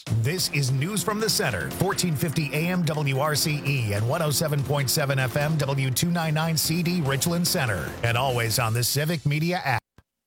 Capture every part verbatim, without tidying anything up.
This is News from the Center, fourteen fifty A M W R C E and one oh seven point seven F M W two ninety-nine C D Richland Center. And always on the Civic Media app.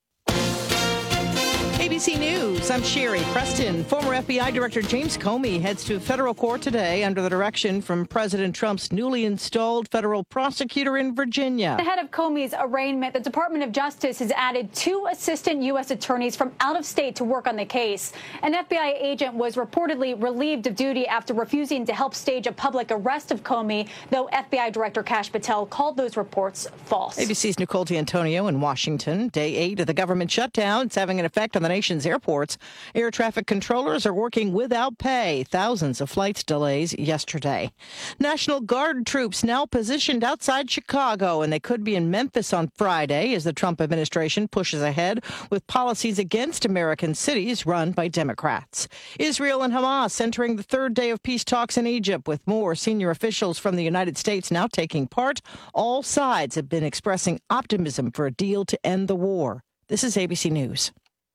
A B C News, I'm Sherry Preston. Former F B I Director James Comey heads to federal court today under the direction from President Trump's newly installed federal prosecutor in Virginia. Ahead of Comey's arraignment, the Department of Justice has added two assistant U S attorneys from out of state to work on the case. An F B I agent was reportedly relieved of duty after refusing to help stage a public arrest of Comey, though F B I Director Kash Patel called those reports false. A B C's Nicole D'Antonio in Washington. Day eight of the government shutdown. It's having an effect on the nation's airports. Air traffic controllers are working without pay. Thousands of flight delays yesterday. National Guard troops now positioned outside Chicago, and they could be in Memphis on Friday as the Trump administration pushes ahead with policies against American cities run by Democrats. Israel and Hamas entering the third day of peace talks in Egypt, with more senior officials from the United States now taking part. All sides have been expressing optimism for a deal to end the war. This is A B C News.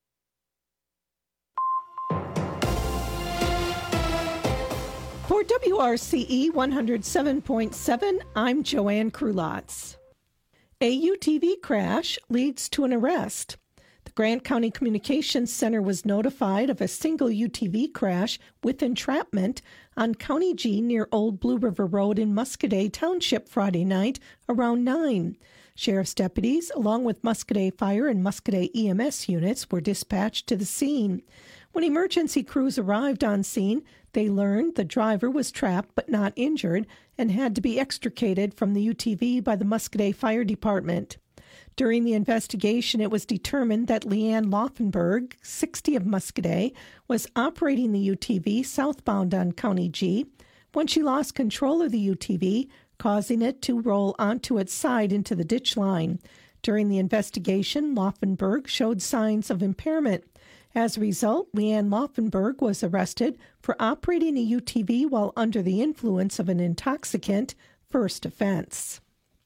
For W R C E one oh seven point seven, I'm Joanne Krulotz. A U T V crash leads to an arrest. The Grant County Communications Center was notified of a single U T V crash with entrapment on County G near Old Blue River Road in Muscoda Township Friday night around nine. Sheriff's deputies, along with Muscoda Fire and Muscoda E M S units, were dispatched to the scene. When emergency crews arrived on scene, they learned the driver was trapped but not injured and had to be extricated from the U T V by the Muscoda Fire Department. During the investigation, it was determined that Leanne Laufenberg, sixty of Muscoda, was operating the U T V southbound on County G when she lost control of the U T V, causing it to roll onto its side into the ditch line. During the investigation, Laufenberg showed signs of impairment. As a result, Leanne Laufenberg was arrested for operating a U T V while under the influence of an intoxicant, first offense.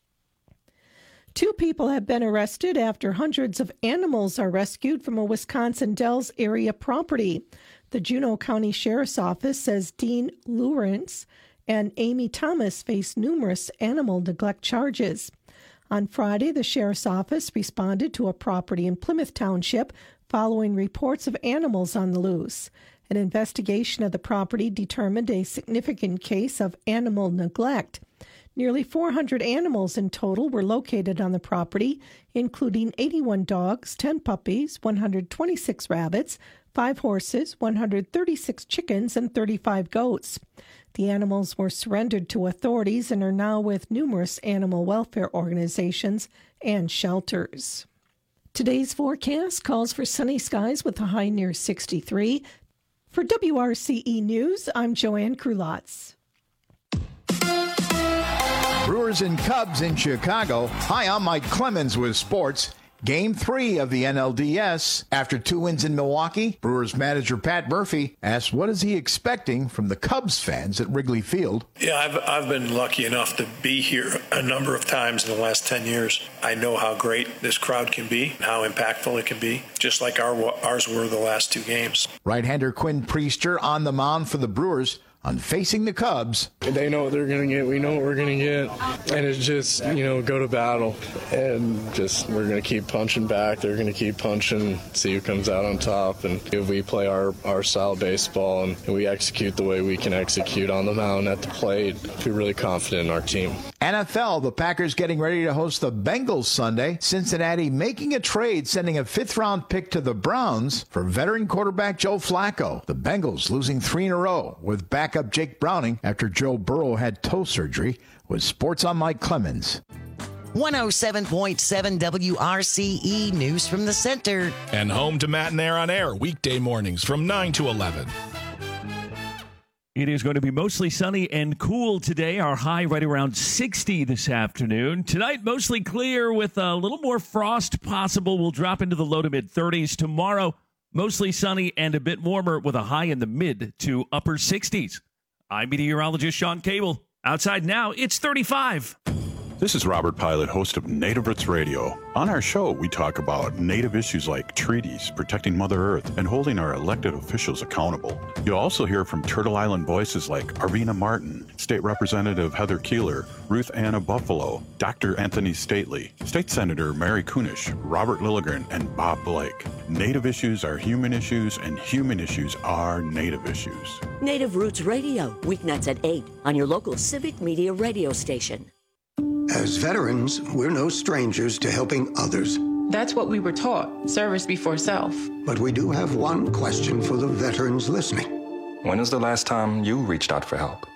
Two people have been arrested after hundreds of animals are rescued from a Wisconsin Dells area property. The Juneau County Sheriff's Office says Dean Lawrence and Amy Thomas face numerous animal neglect charges. On Friday, the Sheriff's Office responded to a property in Plymouth Township following reports of animals on the loose. An investigation of the property determined a significant case of animal neglect. Nearly four hundred animals in total were located on the property, including eighty-one dogs, ten puppies, one hundred twenty-six rabbits, five horses, one hundred thirty-six chickens, and thirty-five goats. The animals were surrendered to authorities and are now with numerous animal welfare organizations and shelters. Today's forecast calls for sunny skies with a high near sixty-three. For W R C E News, I'm Joanne Krulotz. Brewers and Cubs in Chicago. Hi, I'm Mike Clemens with sports. Game three of the N L D S. After two wins in Milwaukee, Brewers manager Pat Murphy asked what is he expecting from the Cubs fans at Wrigley Field. Yeah, I've, I've been lucky enough to be here a number of times in the last ten years. I know how great this crowd can be, how impactful it can be, just like our, ours were the last two games. Right-hander Quinn Priester on the mound for the Brewers. On facing the Cubs. They know what they're going to get. We know what we're going to get. And it's just, you know, go to battle. And just, we're going to keep punching back. They're going to keep punching, see who comes out on top. And if we play our, our style of baseball and we execute the way we can execute on the mound at the plate, we're really confident in our team. N F L, the Packers getting ready to host the Bengals Sunday. Cincinnati making a trade, sending a fifth-round pick to the Browns for veteran quarterback Joe Flacco. The Bengals losing three in a row with backup Jake Browning after Joe Burrow had toe surgery. With Sports on Mike Clemens. one oh seven point seven W R C E News from the Center. And home to Matt and Air on Air, weekday mornings from nine to eleven. It is going to be mostly sunny and cool today. Our high right around sixty this afternoon. Tonight, mostly clear with a little more frost possible. We'll drop into the low to mid thirties. Tomorrow, mostly sunny and a bit warmer with a high in the mid to upper sixties. I'm meteorologist Sean Cable. Outside now, it's thirty-five. This is Robert Pilot, host of Native Roots Radio. On our show, we talk about Native issues like treaties, protecting Mother Earth, and holding our elected officials accountable. You'll also hear from Turtle Island voices like Arvina Martin, State Representative Heather Keeler, Ruth Anna Buffalo, Doctor Anthony Stately, State Senator Mary Kunish, Robert Lilligren, and Bob Blake. Native issues are human issues, and human issues are Native issues. Native Roots Radio, weeknights at eight on your local Civic Media radio station. As veterans, we're no strangers to helping others. That's what we were taught, service before self. But we do have one question for the veterans listening. When is the last time you reached out for help?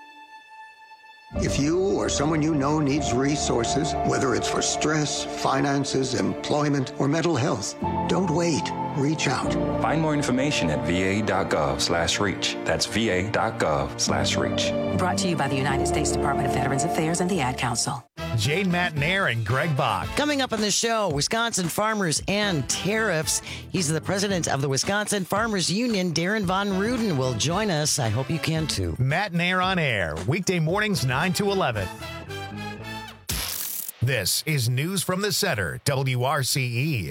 If you or someone you know needs resources, whether it's for stress, finances, employment, or mental health, don't wait. Reach out. Find more information at va.gov slash reach. That's va.gov slash reach. Brought to you by the United States Department of Veterans Affairs and the Ad Council. Jane Matnair and Greg Bach. Coming up on the show, Wisconsin farmers and tariffs. He's the president of the Wisconsin Farmers Union. Darren Von Ruden will join us. I hope you can too. Matnair on air, weekday mornings nine to eleven. This is News from the Center, W R C E.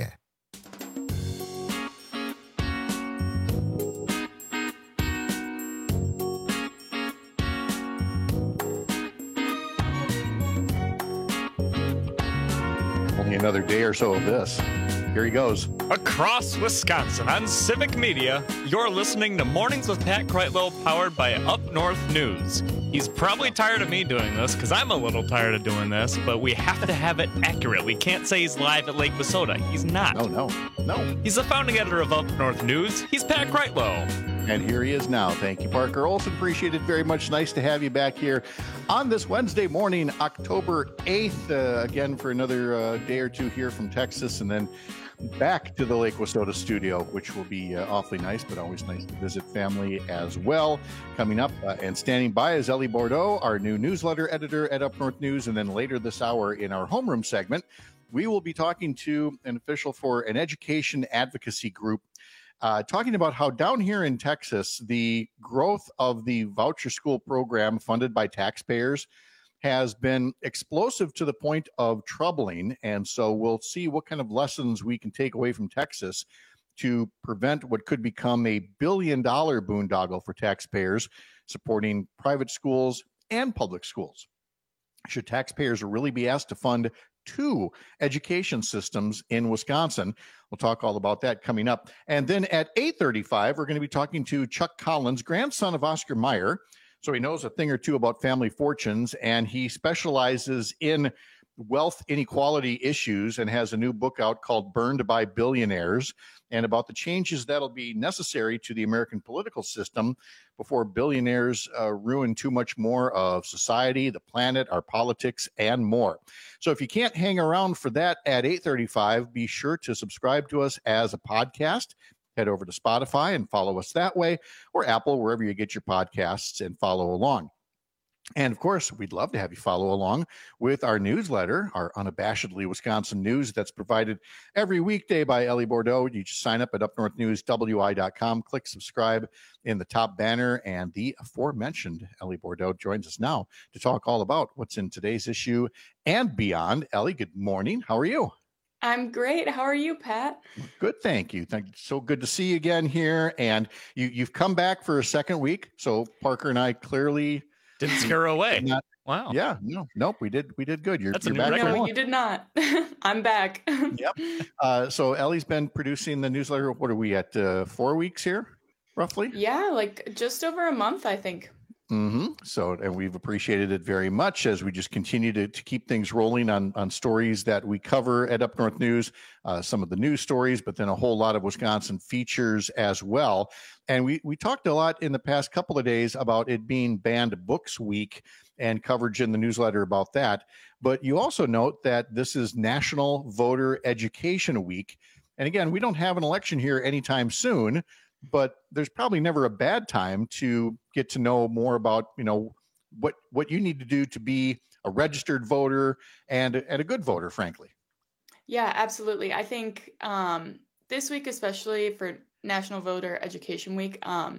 Another day or so of this. Here he goes. Across Wisconsin on Civic Media, you're listening to Mornings with Pat Kreitlow, powered by Up North News. He's probably tired of me doing this, because I'm a little tired of doing this, but we have to have it accurate. We can't say he's live at Lake Wissota. He's not. No, no, no. He's the founding editor of Up North News. He's Pat Kreitlow. And here he is now. Thank you, Parker Olson. Appreciate it very much. Nice to have you back here on this Wednesday morning, October eighth. Uh, again, for another uh, day or two here from Texas, and then back to the Lake Wissota studio, which will be uh, awfully nice, but always nice to visit family as well. Coming up uh, and standing by is Ellie Bordeaux, our new newsletter editor at Up North News. And then later this hour in our homeroom segment, we will be talking to an official for an education advocacy group, Uh, talking about how down here in Texas, the growth of the voucher school program funded by taxpayers has been explosive to the point of troubling. And so we'll see what kind of lessons we can take away from Texas to prevent what could become a billion dollar boondoggle for taxpayers supporting private schools and public schools. Should taxpayers really be asked to fund two education systems in Wisconsin? We'll talk all about that coming up. And then at eight thirty-five, we're going to be talking to Chuck Collins, grandson of Oscar Mayer. So he knows a thing or two about family fortunes, and he specializes in wealth inequality issues and has a new book out called Burned by Billionaires, and about the changes that'll be necessary to the American political system before billionaires uh, ruin too much more of society, the planet, our politics, and more. So if you can't hang around for that at eight thirty-five, be sure to subscribe to us as a podcast. Head over to Spotify and follow us that way, or Apple, wherever you get your podcasts, and follow along. And of course, we'd love to have you follow along with our newsletter, our Unabashedly Wisconsin News, that's provided every weekday by Ellie Bordeaux. You just sign up at up north news w i dot com, click subscribe in the top banner, and the aforementioned Ellie Bordeaux joins us now to talk all about what's in today's issue and beyond. Ellie, good morning. How are you? I'm great. How are you, Pat? Good, thank you. Thank you. So good to see you again here. And you, you've come back for a second week. So Parker and I clearly didn't scare her away. Not, wow. Yeah. No. Nope. We did. We did good. You're, That's you're a new back. record. No, you did not. I'm back. Yep. Uh, so Ellie's been producing the newsletter. What are we at? Uh, four weeks here, roughly. Yeah, like just over a month, I think. Mm-hmm. So, and we've appreciated it very much as we just continue to, to keep things rolling on, on stories that we cover at Up North News, uh, some of the news stories, but then a whole lot of Wisconsin features as well. And we, we talked a lot in the past couple of days about it being Banned Books Week and coverage in the newsletter about that. But you also note that this is National Voter Education Week. And again, we don't have an election here anytime soon, but there's probably never a bad time to get to know more about, you know, what what you need to do to be a registered voter and, and a good voter, frankly. Yeah, absolutely. I think um, this week, especially for National Voter Education Week, um,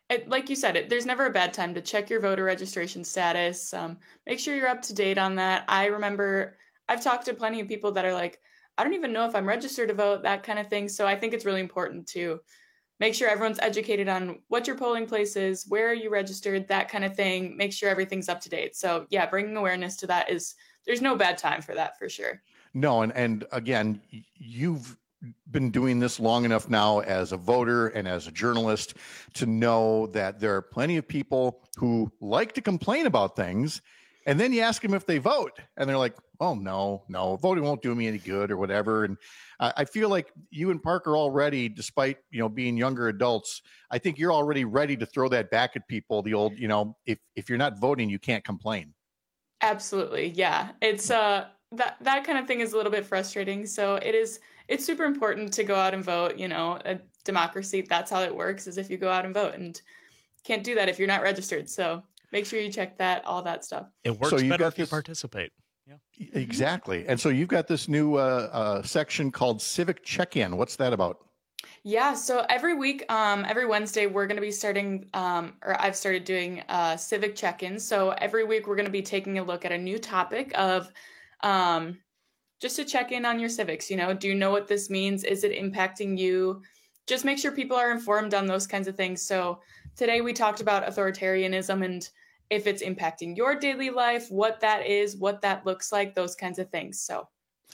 it, like you said, it, there's never a bad time to check your voter registration status. Um, make sure you're up to date on that. I remember I've talked to plenty of people that are like, I don't even know if I'm registered to vote, that kind of thing. So I think it's really important to make sure everyone's educated on what your polling place is, where are you registered, that kind of thing. Make sure everything's up to date. So yeah, bringing awareness to that is, there's no bad time for that for sure. No, and, and again, you've been doing this long enough now as a voter and as a journalist to know that there are plenty of people who like to complain about things, and then you ask them if they vote and they're like, oh no no voting won't do me any good or whatever. And I, I feel like you and Parker already, despite you know being younger adults, I think you're already ready to throw that back at people, the old, you know if if you're not voting, you can't complain. Absolutely, yeah. It's uh that that kind of thing is a little bit frustrating. So it is it's super important to go out and vote. You know, a democracy, that's how it works, is if you go out and vote, and can't do that if you're not registered. So make sure you check that, all that stuff. It works So you've better got if you this- participate. Yeah. Exactly. And so you've got this new uh, uh, section called Civic Check-In. What's that about? Yeah, so every week, um, every Wednesday, we're going to be starting, um, or I've started doing uh, civic check-ins. So every week, we're going to be taking a look at a new topic of um, just to check in on your civics. You know, do you know what this means? Is it impacting you? Just make sure people are informed on those kinds of things. So today we talked about authoritarianism and if it's impacting your daily life, what that is, what that looks like, those kinds of things. So.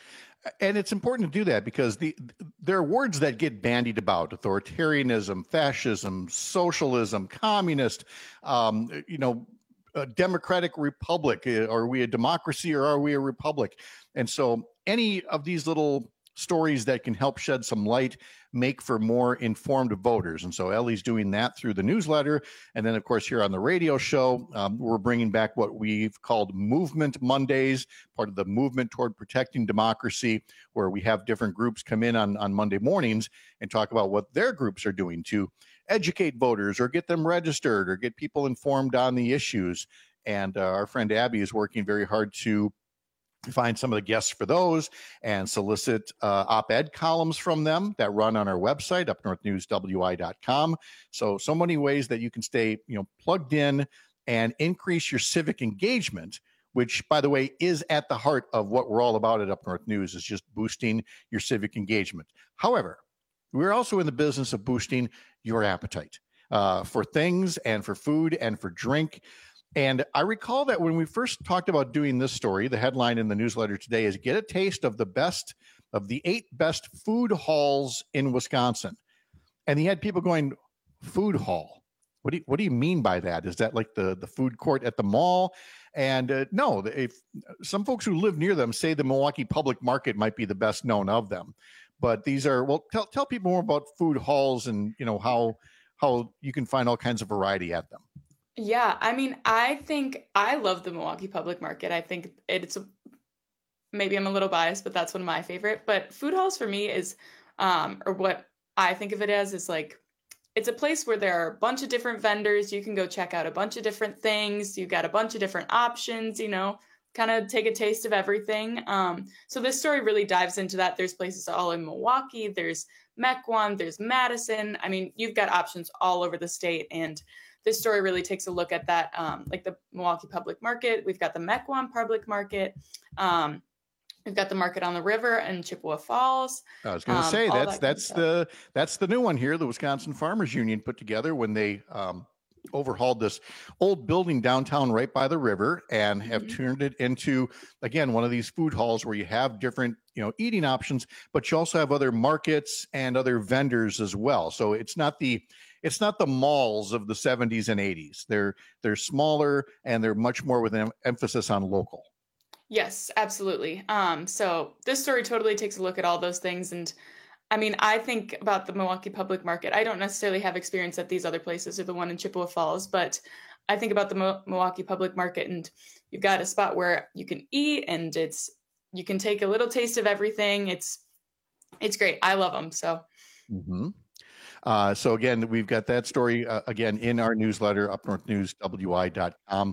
And it's important to do that because the there are words that get bandied about: authoritarianism, fascism, socialism, communist, um, you know, a democratic republic. Are we a democracy or are we a republic? And so any of these little stories that can help shed some light make for more informed voters. And so Ellie's doing that through the newsletter. And then, of course, here on the radio show, um, we're bringing back what we've called Movement Mondays, part of the movement toward protecting democracy, where we have different groups come in on, on Monday mornings and talk about what their groups are doing to educate voters or get them registered or get people informed on the issues. And uh, our friend Abby is working very hard to find some of the guests for those and solicit uh, op-ed columns from them that run on our website, up north news w i dot com. So, so many ways that you can stay, you know, plugged in and increase your civic engagement, which, by the way, is at the heart of what we're all about at Up North News, is just boosting your civic engagement. However, we're also in the business of boosting your appetite uh, for things and for food and for drink. And I recall that when we first talked about doing this story, the headline in the newsletter today is "Get a Taste of the Best of the Eight Best Food Halls in Wisconsin." And he had people going, "Food hall? What do you, what do you mean by that? Is that like the, the food court at the mall?" And uh, no, if some folks who live near them say the Milwaukee Public Market might be the best known of them. But these are, well, tell tell people more about food halls and, you know, how how you can find all kinds of variety at them. Yeah, I mean, I think I love the Milwaukee Public Market. I think it's a, maybe I'm a little biased, but that's one of my favorite. But food halls for me is, um, or what I think of it as, is like, it's a place where there are a bunch of different vendors. You can go check out a bunch of different things. You got a bunch of different options, you know, kind of take a taste of everything. Um, so this story really dives into that. There's places all in Milwaukee. There's Mequon. There's Madison. I mean, you've got options all over the state, and this story really takes a look at that, um, like the Milwaukee Public Market. We've got the Mequon Public Market. Um, we've got the market on the river in Chippewa Falls. I was going to um, say all that's that that's kind of the that's the new one here. The Wisconsin Farmers Union put together when they um, overhauled this old building downtown right by the river and have Mhm. turned it into, again, one of these food halls where you have different, you know, eating options, but you also have other markets and other vendors as well. So it's not the It's not the malls of the seventies and eighties. They're they're smaller and they're much more with an emphasis on local. Yes, absolutely. Um, so this story totally takes a look at all those things. And I mean, I think about the Milwaukee Public Market. I don't necessarily have experience at these other places or the one in Chippewa Falls, but I think about the Mo- Milwaukee Public Market, and you've got a spot where you can eat and it's, you can take a little taste of everything. It's, it's great. I love them. So. Mm-hmm. Uh, so again, we've got that story uh, again in our newsletter, up north news w i dot com.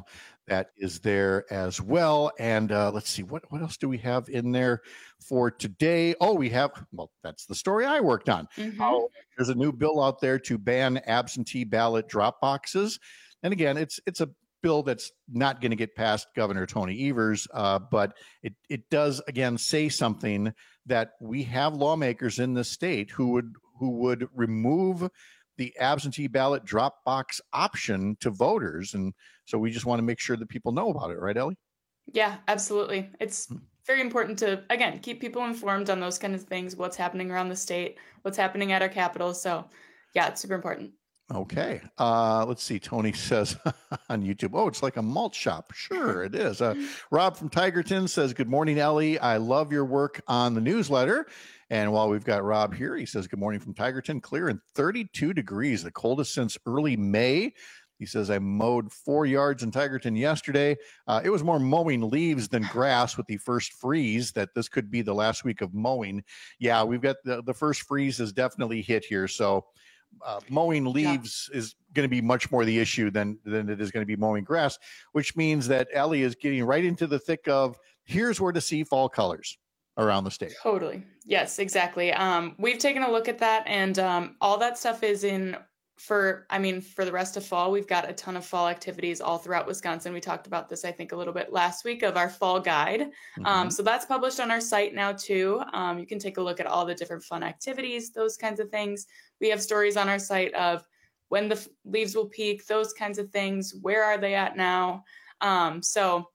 that is there as well. And uh, let's see, what, what else do we have in there for today? Oh, we have, well, that's the story I worked on. Mhm. Oh, there's a new bill out there to ban absentee ballot drop boxes. And again, it's it's a bill that's not going to get past Governor Tony Evers, uh, but it, it does, again, say something that we have lawmakers in this state who would who would remove the absentee ballot drop box option to voters. And so we just want to make sure that people know about it. Right, Ellie? Yeah, absolutely. It's very important to, again, keep people informed on those kind of things, what's happening around the state, what's happening at our capital. So yeah, it's super important. Okay. Uh, let's see. Tony says on YouTube, oh, it's like a malt shop. Sure, it is. Uh, Rob from Tigerton says, good morning, Ellie. I love your work on the newsletter. And while we've got Rob here, he says, good morning from Tigerton, clear and thirty-two degrees, the coldest since early May. He says, I mowed four yards in Tigerton yesterday. Uh, it was more mowing leaves than grass with the first freeze, that this could be the last week of mowing. Yeah, we've got the, the first freeze has definitely hit here. So uh, mowing leaves yeah. is going to be much more the issue than, than it is going to be mowing grass, which means that Ellie is getting right into the thick of here's where to see fall colors around the state. Totally. Yes, exactly. Um, we've taken a look at that, and um, all that stuff is in for, I mean, for the rest of fall. We've got a ton of fall activities all throughout Wisconsin. We talked about this, I think, a little bit last week of our fall guide. Mm-hmm. Um, so that's published on our site now too. Um, you can take a look at all the different fun activities, those kinds of things. We have stories on our site of when the f- leaves will peak, those kinds of things. Where are they at now? Um, so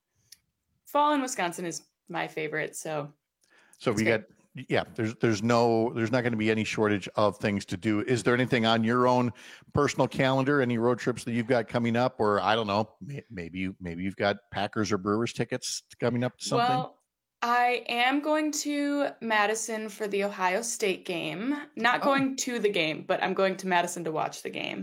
fall in Wisconsin is my favorite. So So we got, yeah, there's there's no, there's not going to be any shortage of things to do. Is there anything on your own personal calendar, any road trips that you've got coming up? Or I don't know, maybe you, maybe you've got Packers or Brewers tickets coming up to something? Well, I am going to Madison for the Ohio State game. Not oh. going to the game, but I'm going to Madison to watch the game.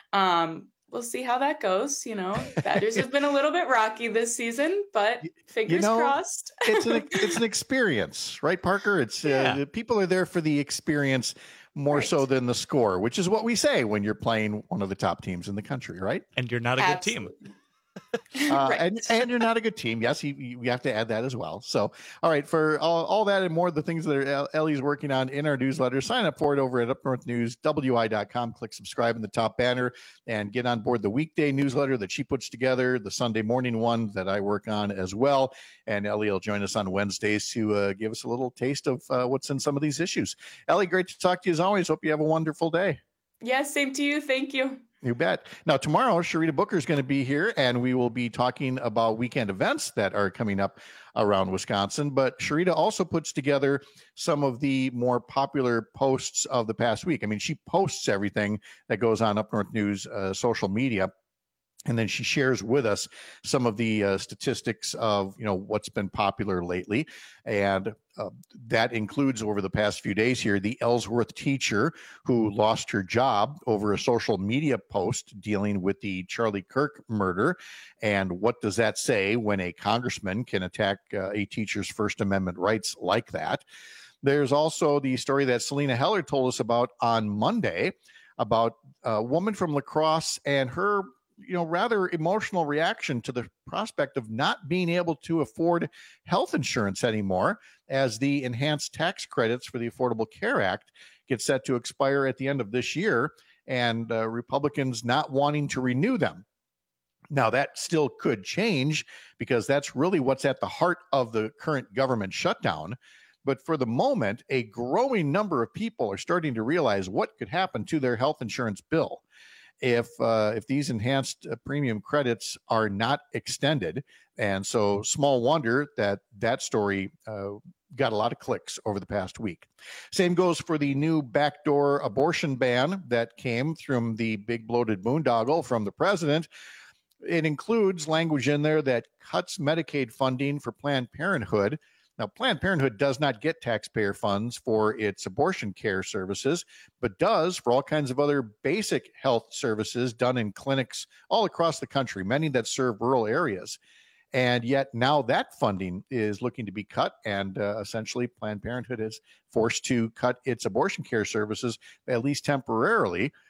Um, We'll see how that goes. You know, Badgers have been a little bit rocky this season, but fingers you know, crossed. it's an it's an experience, right, Parker? It's yeah. uh, people are there for the experience more right. so than the score, which is what we say when you're playing one of the top teams in the country, right? And you're not a Absolutely. good team. Uh, right. and, and you're not a good team. Yes, you, you, we have to add that as well. So, all right, for all, all that and more, the things that are, Ellie's working on in our newsletter, sign up for it over at up north news w i dot com. Click subscribe in the top banner and get on board the weekday newsletter that she puts together, the Sunday morning one that I work on as well. And Ellie will join us on Wednesdays to uh, give us a little taste of uh, what's in some of these issues. Ellie, great to talk to you as always. Hope you have a wonderful day. Yes, same to you. Thank you. You bet. Now, tomorrow, Sharita Booker is going to be here, and we will be talking about weekend events that are coming up around Wisconsin. But Sharita also puts together some of the more popular posts of the past week. I mean, she posts everything that goes on Up North News uh, social media. And then she shares with us some of the uh, statistics of, you know, what's been popular lately. And uh, that includes over the past few days here, the Ellsworth teacher who lost her job over a social media post dealing with the Charlie Kirk murder. And what does that say when a congressman can attack uh, a teacher's First Amendment rights like that? There's also the story that Selena Heller told us about on Monday about a woman from La Crosse and her you know, rather emotional reaction to the prospect of not being able to afford health insurance anymore as the enhanced tax credits for the Affordable Care Act get set to expire at the end of this year, and uh, Republicans not wanting to renew them. Now, that still could change because that's really what's at the heart of the current government shutdown. But for the moment, a growing number of people are starting to realize what could happen to their health insurance bill if uh, if these enhanced uh, premium credits are not extended. And so small wonder that that story uh, got a lot of clicks over the past week. Same goes for the new backdoor abortion ban that came from the big bloated boondoggle from the president. It includes language in there that cuts Medicaid funding for Planned Parenthood. Now, Planned Parenthood does not get taxpayer funds for its abortion care services, but does for all kinds of other basic health services done in clinics all across the country, many that serve rural areas. And yet now that funding is looking to be cut, and uh, essentially Planned Parenthood is forced to cut its abortion care services, at least temporarily,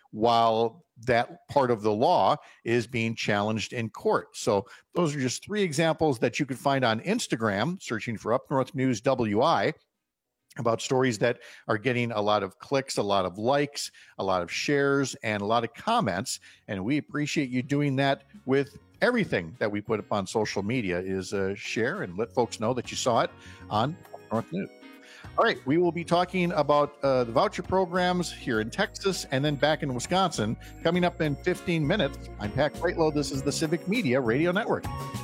while that part of the law is being challenged in court. So those are just three examples that you can find on Instagram, searching for Up North News W I, about stories that are getting a lot of clicks, a lot of likes, a lot of shares, and a lot of comments. And we appreciate you doing that with everything that we put up on social media. Is uh, share and let folks know that you saw it on Up North News. All right, we will be talking about uh, the voucher programs here in Texas and then back in Wisconsin coming up in fifteen minutes. I'm Pat Kreitlow. This is the Civic Media Radio Network.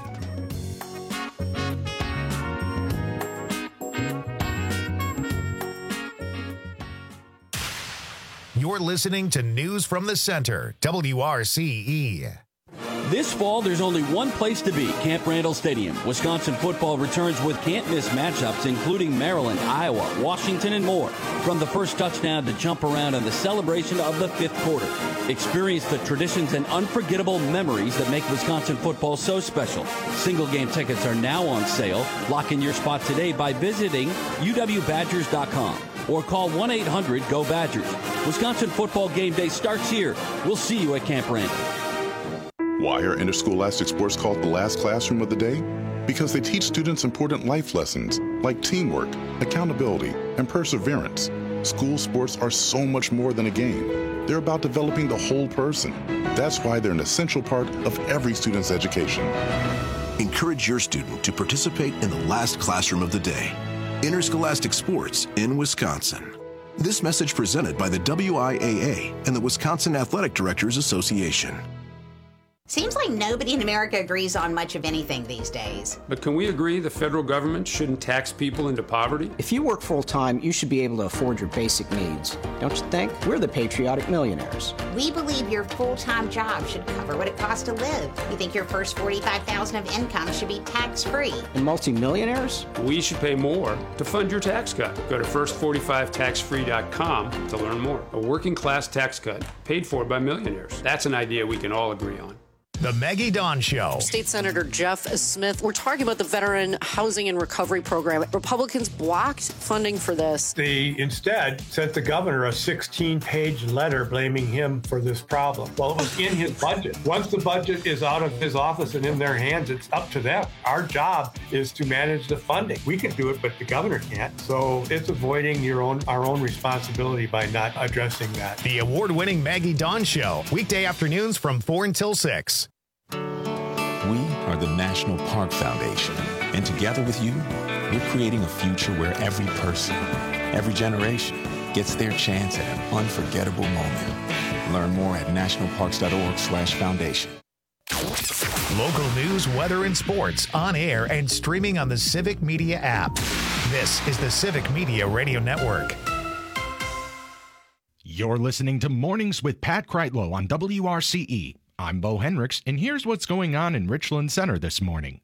You're listening to News from the Center, W R C E. This fall, there's only one place to be, Camp Randall Stadium. Wisconsin football returns with can't-miss matchups, including Maryland, Iowa, Washington, and more. From the first touchdown to jump around and the celebration of the fifth quarter. Experience the traditions and unforgettable memories that make Wisconsin football so special. Single-game tickets are now on sale. Lock in your spot today by visiting U W Badgers dot com or call one eight hundred go Badgers. Wisconsin football game day starts here. We'll see you at Camp Randall. Why are interscholastic sports called the last classroom of the day? Because they teach students important life lessons like teamwork, accountability, and perseverance. School sports are so much more than a game. They're about developing the whole person. That's why they're an essential part of every student's education. Encourage your student to participate in the last classroom of the day. Interscholastic sports in Wisconsin. This message presented by the W I A A and the Wisconsin Athletic Directors Association. Seems like nobody in America agrees on much of anything these days. But can we agree the federal government shouldn't tax people into poverty? If you work full-time, you should be able to afford your basic needs. Don't you think? We're the patriotic millionaires. We believe your full-time job should cover what it costs to live. We think your first forty-five thousand dollars of income should be tax-free. And multimillionaires? We should pay more to fund your tax cut. Go to first forty-five tax free dot com to learn more. A working-class tax cut paid for by millionaires. That's an idea we can all agree on. The Maggie Dawn Show. State Senator Jeff Smith, we're talking about the Veteran Housing and Recovery Program. Republicans blocked funding for this. They instead sent the governor a sixteen-page letter blaming him for this problem. Well, it was in his budget. Once the budget is out of his office and in their hands, it's up to them. Our job is to manage the funding. We can do it, but the governor can't. So it's avoiding your own our own responsibility by not addressing that. The award-winning Maggie Dawn Show, weekday afternoons from four until six. We are the National Park Foundation, and together with you, we're creating a future where every person, every generation gets their chance at an unforgettable moment. Learn more at national parks dot org slash foundation. Local news, weather, and sports on air and streaming on the Civic Media app. This is the Civic Media Radio Network. You're listening to Mornings with Pat Kreitlow on W R C E. I'm Bo Henricks, and here's what's going on in Richland Center this morning.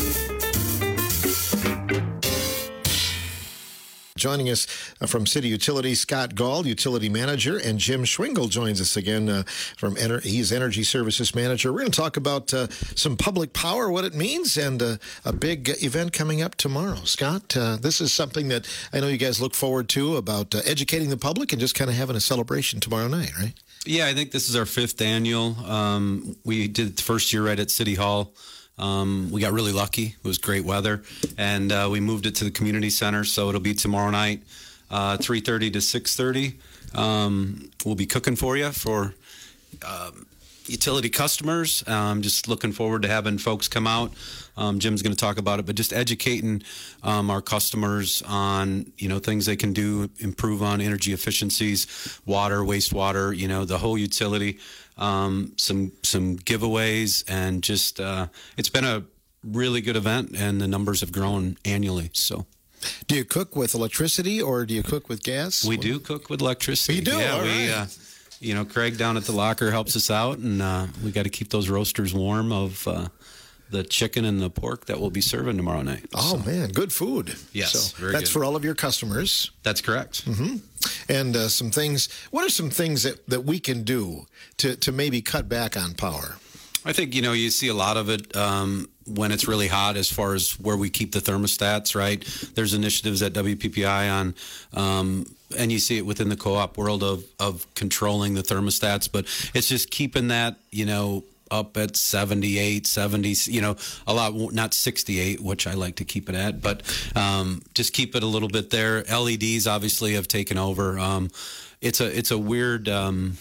Joining us from City Utilities, Scott Gall, Utility Manager, and Jim Schwingle joins us again uh, from Ener- he's Energy Services Manager. We're going to talk about uh, some public power, what it means, and uh, a big event coming up tomorrow. Scott, uh, this is something that I know you guys look forward to, about uh, educating the public and just kind of having a celebration tomorrow night, right? Yeah, I think this is our fifth annual. Um, we did it the first year right at City Hall. Um, we got really lucky. It was great weather, and uh, we moved it to the community center, so it'll be tomorrow night, uh, three thirty to six thirty. Um, we'll be cooking for you for um, utility customers. I'm just looking forward to having folks come out. Um, Jim's going to talk about it, but just educating um, our customers on, you know, things they can do, improve on energy efficiencies, water, wastewater, you know, the whole utility, um, some some giveaways, and just uh, it's been a really good event, and the numbers have grown annually. So. Do you cook with electricity or do you cook with gas? We do cook with electricity. You do? Yeah, All we, right. uh, you know, Craig down at the locker helps us out, and uh, we got to keep those roasters warm of uh, the chicken and the pork that we'll be serving tomorrow night. Oh, so. Man, good food. Yes, so very that's good. for all of your customers. That's correct. Mm-hmm. And uh, some things, what are some things that, that we can do to, to maybe cut back on power? I think, you know, you see a lot of it, um, when it's really hot as far as where we keep the thermostats, right? There's initiatives at W P P I on, um, and you see it within the co-op world of, of controlling the thermostats, but it's just keeping that, you know, up at seventy-eight, seventy, you know, a lot, not sixty-eight, which I like to keep it at, but um, just keep it a little bit there. L E Ds obviously have taken over. Um, it's a, it's a weird, um,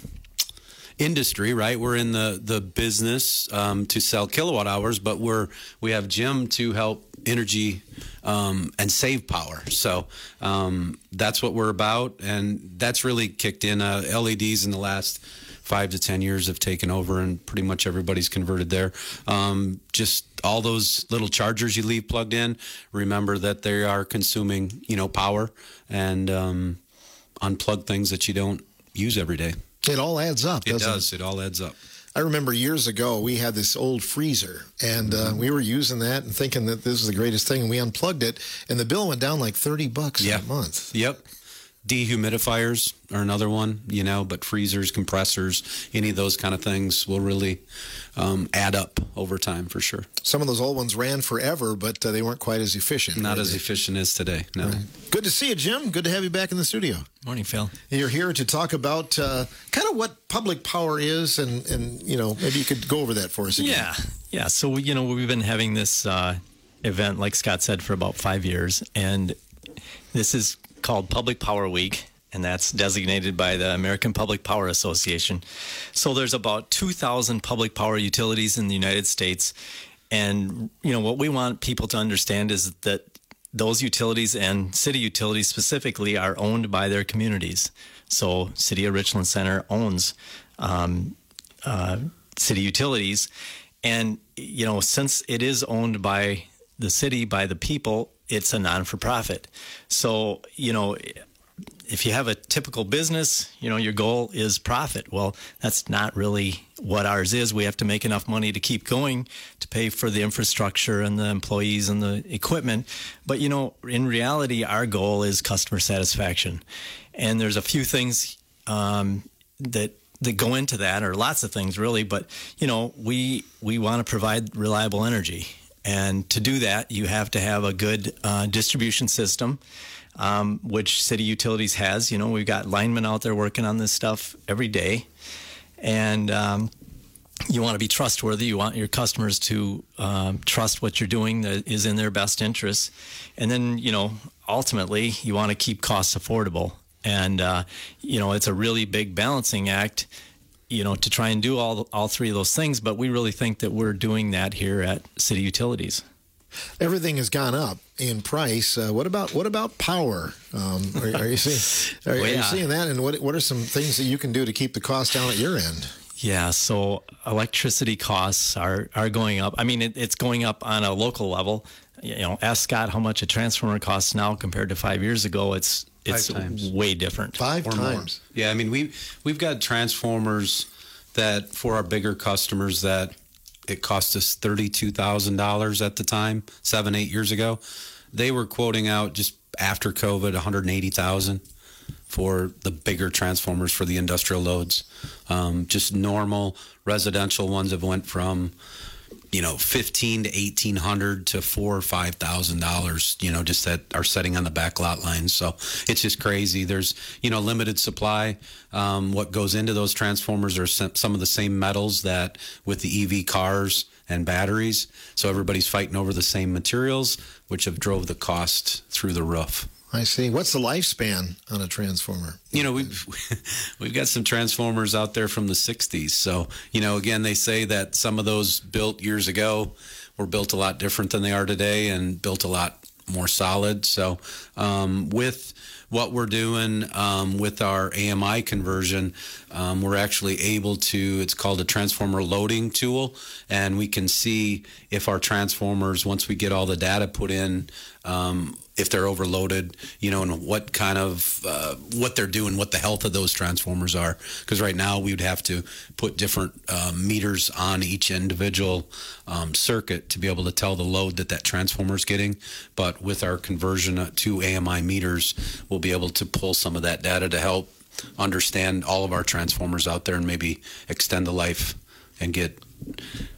industry, right? We're in the the business um, to sell kilowatt hours, but we're we have Jim to help energy um, and save power. So um, that's what we're about, and that's really kicked in. Uh, L E Ds in the last five to ten years have taken over, and pretty much everybody's converted there. Um, just all those little chargers you leave plugged in, remember that they are consuming, you know, power, and um, unplug things that you don't use every day. It all adds up, doesn't it? It does. It all adds up. I remember years ago, we had this old freezer, and uh, we were using that and thinking that this was the greatest thing, and we unplugged it, and the bill went down like thirty bucks yeah. a month. Yep. Dehumidifiers are another one, you know, but freezers, compressors, any of those kind of things will really um, add up over time for sure. Some of those old ones ran forever, but uh, they weren't quite as efficient. Not as they? efficient as today, no. Right. Good to see you, Jim. Good to have you back in the studio. Morning, Phil. You're here to talk about uh, kind of what public power is, and, and, you know, maybe you could go over that for us again. Yeah, yeah. So, you know, we've been having this uh, event, like Scott said, for about five years, and this is called Public Power Week, and that's designated by the American Public Power Association. So there's about two thousand public power utilities in the United States, and you know what we want people to understand is that those utilities, and city utilities specifically, are owned by their communities. So City of Richland Center owns um, uh, city utilities, and you know since it is owned by the city, by the people, it's a non-for-profit. So, you know, if you have a typical business, you know, your goal is profit. Well, that's not really what ours is. We have to make enough money to keep going, to pay for the infrastructure and the employees and the equipment. But, you know, in reality, our goal is customer satisfaction. And there's a few things um, that that go into that, or lots of things really. But, you know, we we want to provide reliable energy. And to do that, you have to have a good uh, distribution system, um, which City Utilities has. You know, we've got linemen out there working on this stuff every day. And um, you want to be trustworthy. You want your customers to um, trust what you're doing that is in their best interests. And then, you know, ultimately, you want to keep costs affordable. And, uh, you know, it's a really big balancing act, you know, to try and do all all three of those things, but we really think that we're doing that here at City Utilities. Everything has gone up in price. Uh, what about what about power? Um, are, are you seeing are, well, yeah. are you seeing that? And what what are some things that you can do to keep the cost down at your end? Yeah, so electricity costs are are going up. I mean, it, it's going up on a local level. You know, ask Scott how much a transformer costs now compared to five years ago. It's It's Five times. way different. Five or times. More. Yeah, I mean, we, we've got transformers that, for our bigger customers, that it cost us thirty-two thousand dollars at the time, seven, eight years ago. They were quoting out just after COVID one hundred eighty thousand dollars for the bigger transformers for the industrial loads. Um, just normal residential ones have went from, you know, fifteen to eighteen hundred to four or five thousand dollars. You know, just that are setting on the back lot lines. So it's just crazy. There's, you know, limited supply. Um, what goes into those transformers are some of the same metals that with the E V cars and batteries. So everybody's fighting over the same materials, which have drove the cost through the roof. I see. What's the lifespan on a transformer? You know, we've we've got some transformers out there from the sixties. So, you know, again, they say that some of those built years ago were built a lot different than they are today and built a lot more solid. So, um, with what we're doing um, with our A M I conversion, um, we're actually able to, it's called a transformer loading tool, and we can see if our transformers, once we get all the data put in, um, if they're overloaded, you know, and what kind of, uh, what they're doing, what the health of those transformers are. Because right now we would have to put different um, meters on each individual um, circuit to be able to tell the load that that transformer is getting. But with our conversion to A M I meters, we'll be able to pull some of that data to help understand all of our transformers out there and maybe extend the life and get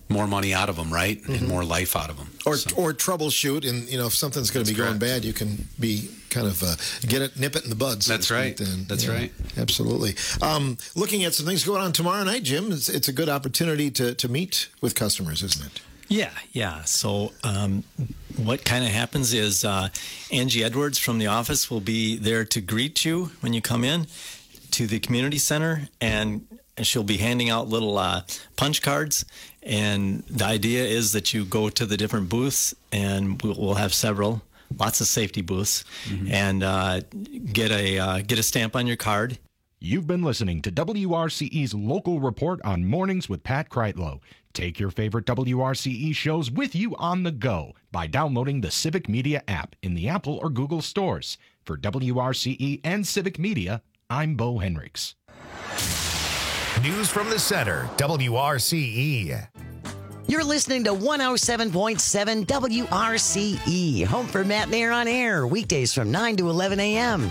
more money out of them, right? Mm-hmm. And more life out of them. Or so. or troubleshoot, and you know, if something's going to be correct. going bad, you can be kind of uh, get it, nip it in the bud. So That's right. Then. That's yeah, right. Absolutely. Um, looking at some things going on tomorrow night, Jim, it's, it's a good opportunity to, to meet with customers, isn't it? Yeah, yeah. So um, what kind of happens is uh, Angie Edwards from the office will be there to greet you when you come in to the community center, and she'll be handing out little uh, punch cards. And the idea is that you go to the different booths, and we'll, we'll have several, lots of safety booths, mm-hmm. and uh, get a uh, get a stamp on your card. You've been listening to W R C E's Local Report on Mornings with Pat Kreitlow. Take your favorite W R C E shows with you on the go by downloading the Civic Media app in the Apple or Google stores. For W R C E and Civic Media, I'm Bo Henricks. News from the center, W R C E. You're listening to one oh seven point seven W R C E, home for Matt and Air on Air, weekdays from nine to eleven a.m.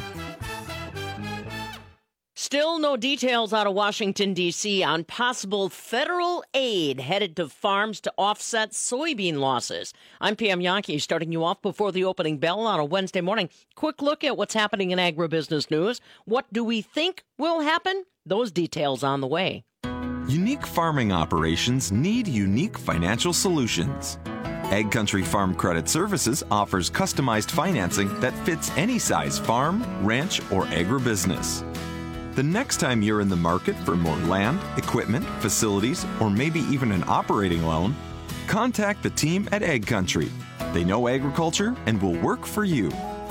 Still no details out of Washington, D C on possible federal aid headed to farms to offset soybean losses. I'm Pam Yankee, starting you off before the opening bell on a Wednesday morning. Quick look at what's happening in agribusiness news. What do we think will happen? Those details on the way. Unique farming operations need unique financial solutions. Ag Country Farm Credit Services offers customized financing that fits any size farm, ranch, or agribusiness. The next time you're in the market for more land, equipment, facilities, or maybe even an operating loan, contact the team at Ag Country. They know agriculture and will work for you.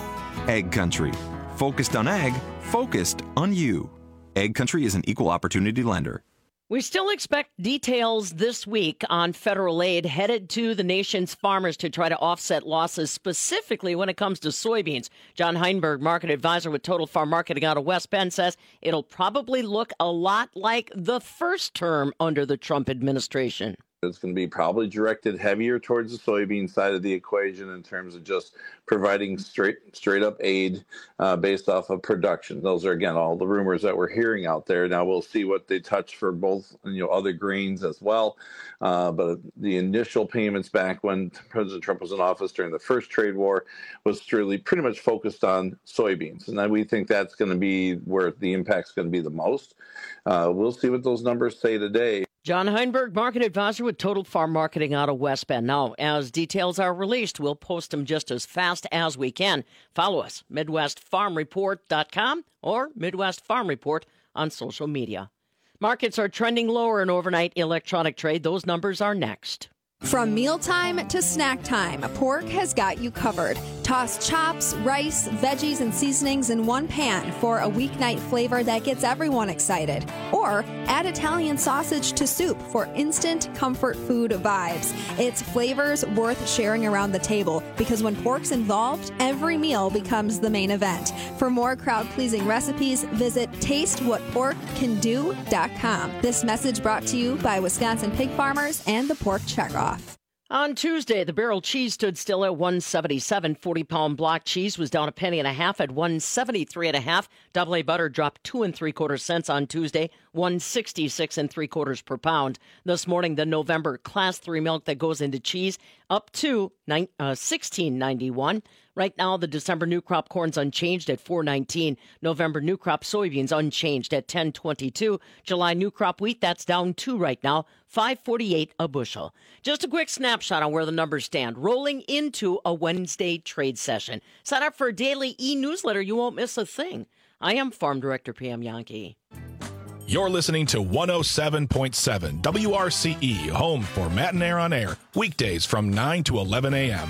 Ag Country. Focused on ag, focused on you. Ag Country is an equal opportunity lender. We still expect details this week on federal aid headed to the nation's farmers to try to offset losses, specifically when it comes to soybeans. John Heinberg, market advisor with Total Farm Marketing out of West Bend, says it'll probably look a lot like the first term under the Trump administration. It's going to be probably directed heavier towards the soybean side of the equation in terms of just providing straight straight up aid uh, based off of production. Those are, again, all the rumors that we're hearing out there. Now we'll see what they touch for both, you know, other grains as well. Uh, but the initial payments back when President Trump was in office during the first trade war was really pretty much focused on soybeans. And then we think that's going to be where the impact's going to be the most. Uh, we'll see what those numbers say today. John Heinberg, market advisor with Total Farm Marketing out of West Bend. Now, as details are released, we'll post them just as fast as we can. Follow us, Midwest Farm Report dot com or Midwest Farm Report on social media. Markets are trending lower in overnight electronic trade. Those numbers are next. From mealtime to snack time, Pork has got you covered. Toss chops, rice, veggies, and seasonings in one pan for a weeknight flavor that gets everyone excited. Or add Italian sausage to soup for instant comfort food vibes. It's flavors worth sharing around the table because when pork's involved, every meal becomes the main event. For more crowd-pleasing recipes, visit taste what pork can do dot com. This message brought to you by Wisconsin pig farmers and the Pork Checkoff. On Tuesday, the barrel cheese stood still at one seventy-seven. forty-pound block cheese was down a penny and a half at one seventy-three and a half. Double A butter dropped two and three quarter cents on Tuesday, one sixty-six and three quarters per pound. This morning, the November Class three milk that goes into cheese up to sixteen ninety-one. Right now, the December new crop corn's unchanged at four nineteen. November new crop soybeans unchanged at ten twenty-two. July new crop wheat, that's down two right now, five forty-eight a bushel. Just a quick snapshot on where the numbers stand. Rolling into a Wednesday trade session. Sign up for a daily e-newsletter. You won't miss a thing. I am Farm Director Pam Yankee. You're listening to one oh seven point seven W R C E, home for Matt and Air on Air, weekdays from nine to eleven a.m.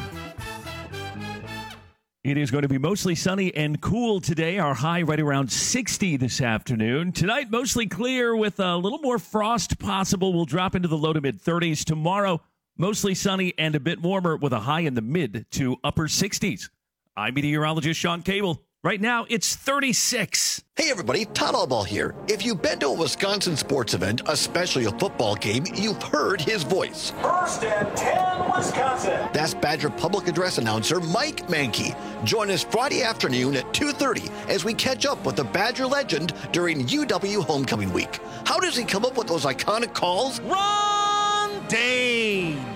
It is going to be mostly sunny and cool today. Our high right around sixty this afternoon. Tonight, mostly clear with a little more frost possible. We'll drop into the low to mid thirties. Tomorrow, mostly sunny and a bit warmer with a high in the mid to upper sixties. I'm meteorologist Sean Cable. Right now, it's thirty-six. Hey, everybody, Todd Allball here. If you've been to a Wisconsin sports event, especially a football game, you've heard his voice. First and ten, Wisconsin. That's Badger Public Address announcer Mike Mankey. Join us Friday afternoon at two thirty as we catch up with the Badger legend during U W Homecoming Week. How does he come up with those iconic calls? Ron Dane.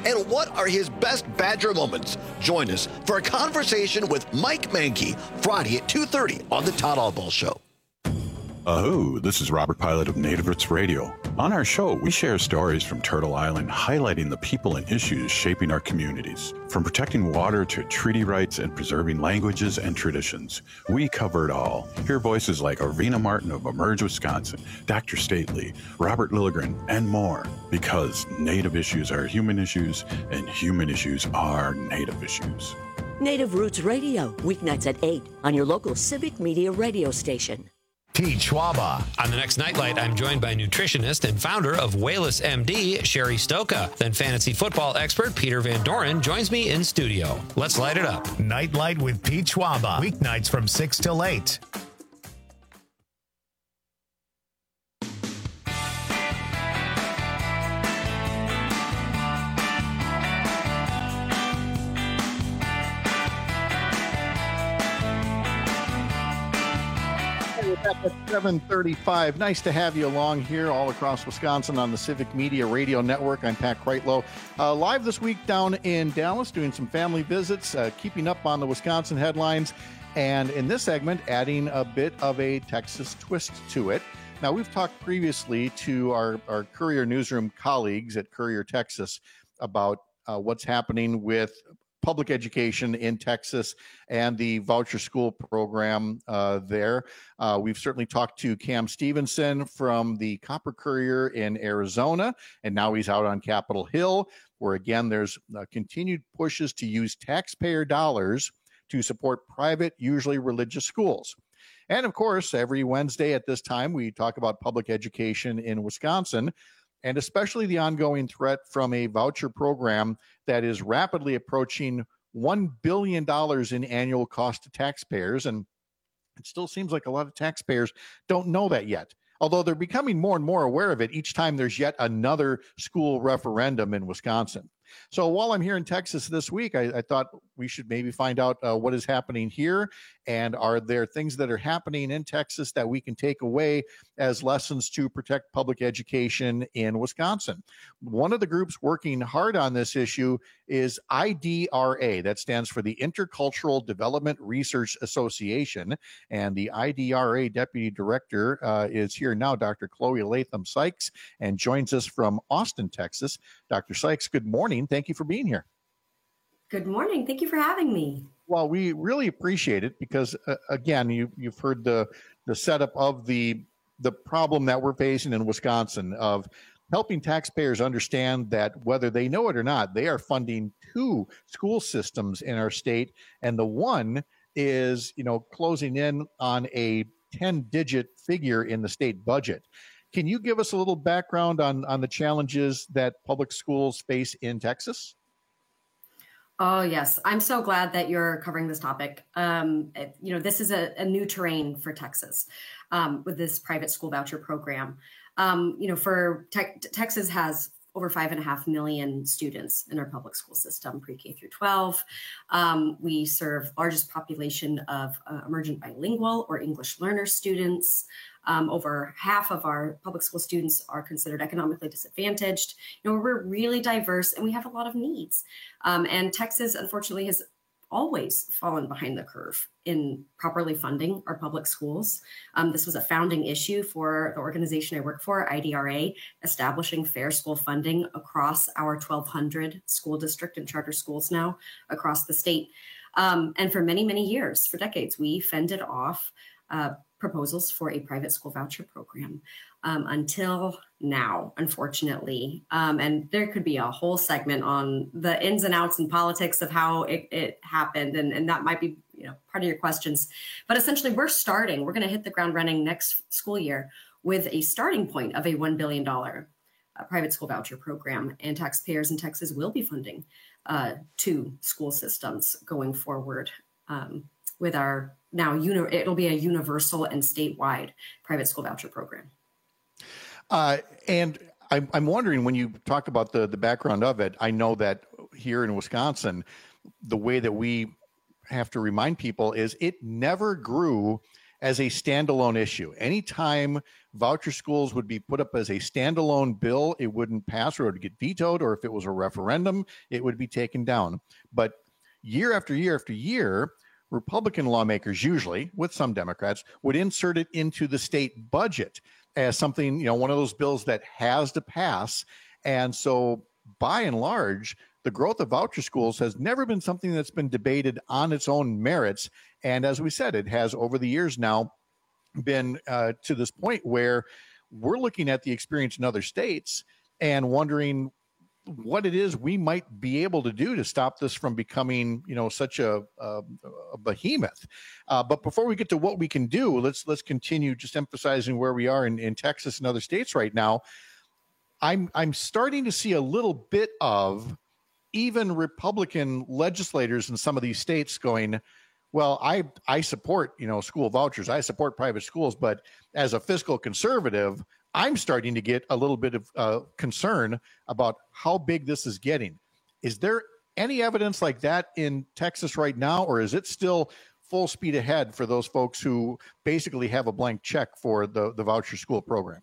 And what are his best Badger moments? Join us for a conversation with Mike Mankey, Friday at two thirty on the Todd Oswalt Show. Oh, this is Robert Pilot of Native Roots Radio. On our show, we share stories from Turtle Island highlighting the people and issues shaping our communities. From protecting water to treaty rights and preserving languages and traditions, we cover it all. Hear voices like Arena Martin of Emerge, Wisconsin, Doctor Stately, Robert Lilligren, and more. Because Native issues are human issues, and human issues are Native issues. Native Roots Radio, weeknights at eight on your local Civic Media radio station. Pete Schwaba. On the next Nightlight, I'm joined by nutritionist and founder of Wayless M D, Sherry Stoka. Then fantasy football expert Peter Van Doren joins me in studio. Let's light it up. Nightlight with Pete Schwaba. Weeknights from six till eight. Back at seven thirty-five. Nice to have you along here all across Wisconsin on the Civic Media Radio Network. I'm Pat Kreitlow. Uh, live this week down in Dallas, doing some family visits, uh, keeping up on the Wisconsin headlines, and in this segment, adding a bit of a Texas twist to it. Now, we've talked previously to our, our Courier Newsroom colleagues at Courier Texas about uh, what's happening with public education in Texas and the voucher school program uh, there. Uh, we've certainly talked to Cam Stevenson from the Copper Courier in Arizona, and now he's out on Capitol Hill, where again, there's uh, continued pushes to use taxpayer dollars to support private, usually religious schools. And of course, every Wednesday at this time, we talk about public education in Wisconsin, and especially the ongoing threat from a voucher program that is rapidly approaching one billion dollars in annual cost to taxpayers. And it still seems like a lot of taxpayers don't know that yet, although they're becoming more and more aware of it each time there's yet another school referendum in Wisconsin. So while I'm here in Texas this week, I, I thought we should maybe find out uh, what is happening here, and are there things that are happening in Texas that we can take away as lessons to protect public education in Wisconsin. One of the groups working hard on this issue is I D R A. That stands for the Intercultural Development Research Association, and the I D R A Deputy Director uh, is here now, Doctor Chloe Latham Sykes, and joins us from Austin, Texas. Doctor Sykes, good morning. Thank you for being here. Good morning. Thank you for having me. Well, we really appreciate it because, uh, again, you, you've heard the the setup of the the problem that we're facing in Wisconsin of helping taxpayers understand that whether they know it or not, they are funding two school systems in our state, and the one is, you know, closing in on a ten-digit figure in the state budget. Can you give us a little background on on the challenges that public schools face in Texas? Oh, yes. I'm so glad that you're covering this topic. Um, it, you know, this is a, a new terrain for Texas um, with this private school voucher program. Um, you know, for te- Texas has over five and a half million students in our public school system, pre-K through twelve. Um, we serve largest population of uh, emergent bilingual or English learner students. Um, over half of our public school students are considered economically disadvantaged. You know, we're really diverse and we have a lot of needs. Um, and Texas, unfortunately, has always fallen behind the curve in properly funding our public schools. Um, this was a founding issue for the organization I work for, I D R A, establishing fair school funding across our twelve hundred school district and charter schools now across the state. Um, and for many, many years, for decades, we fended off uh, proposals for a private school voucher program um, until now, unfortunately. Um, and there could be a whole segment on the ins and outs and politics of how it, it happened. And, and that might be, you know, part of your questions. But essentially, we're starting, we're going to hit the ground running next school year with a starting point of a one billion dollars uh, private school voucher program. And taxpayers in Texas will be funding uh, two school systems going forward um, with our now, uni- it'll be a universal and statewide private school voucher program. Uh, and I'm, I'm wondering, when you talk about the, the background of it, I know that here in Wisconsin, the way that we have to remind people is it never grew as a standalone issue. Anytime voucher schools would be put up as a standalone bill, it wouldn't pass or it would get vetoed, or if it was a referendum, it would be taken down. But year after year after year, Republican lawmakers, usually with some Democrats, would insert it into the state budget as something, you know, one of those bills that has to pass. And so by and large, the growth of voucher schools has never been something that's been debated on its own merits. And as we said, it has over the years now been uh, to this point where we're looking at the experience in other states and wondering what it is we might be able to do to stop this from becoming, you know, such a, a, a behemoth. Uh, but before we get to what we can do, let's let's continue just emphasizing where we are in, in Texas and other states right now. I'm I'm starting to see a little bit of even Republican legislators in some of these states going, well, I I support, you know, school vouchers. I support private schools, but as a fiscal conservative, I'm starting to get a little bit of uh, concern about how big this is getting. Is there any evidence like that in Texas right now, or is it still full speed ahead for those folks who basically have a blank check for the, the voucher school program?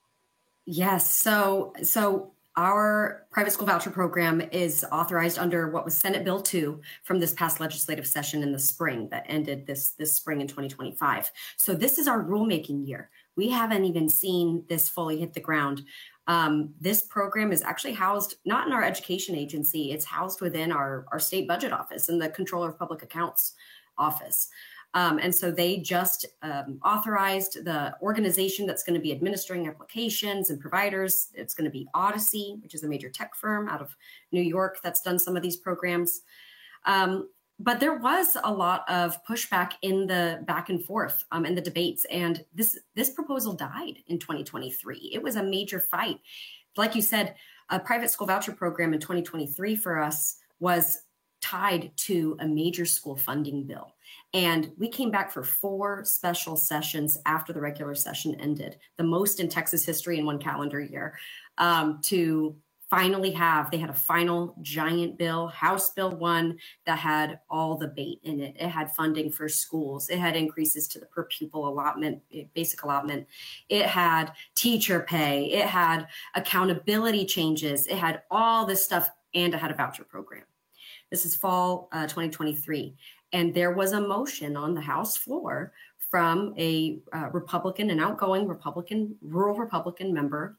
Yes. So, so our private school voucher program is authorized under what was Senate Bill two from this past legislative session in the spring that ended this, this spring in twenty twenty-five. So this is our rulemaking year. We haven't even seen this fully hit the ground. Um, this program is actually housed not in our education agency. It's housed within our, our state budget office and the Comptroller of Public Accounts office. Um, and so they just um, authorized the organization that's going to be administering applications and providers. It's going to be Odyssey, which is a major tech firm out of New York that's done some of these programs. Um, but there was a lot of pushback in the back and forth um, in the debates. And this, this proposal died in twenty twenty-three. It was a major fight. Like you said, a private school voucher program in twenty twenty-three for us was tied to a major school funding bill. And we came back for four special sessions after the regular session ended, the most in Texas history in one calendar year, um, to finally have, they had a final giant bill, House Bill one, that had all the bait in it. It had funding for schools. It had increases to the per pupil allotment, basic allotment. It had teacher pay. It had accountability changes. It had all this stuff, and it had a voucher program. This is fall uh, twenty twenty-three. And there was a motion on the House floor from a uh, Republican, an outgoing Republican, rural Republican member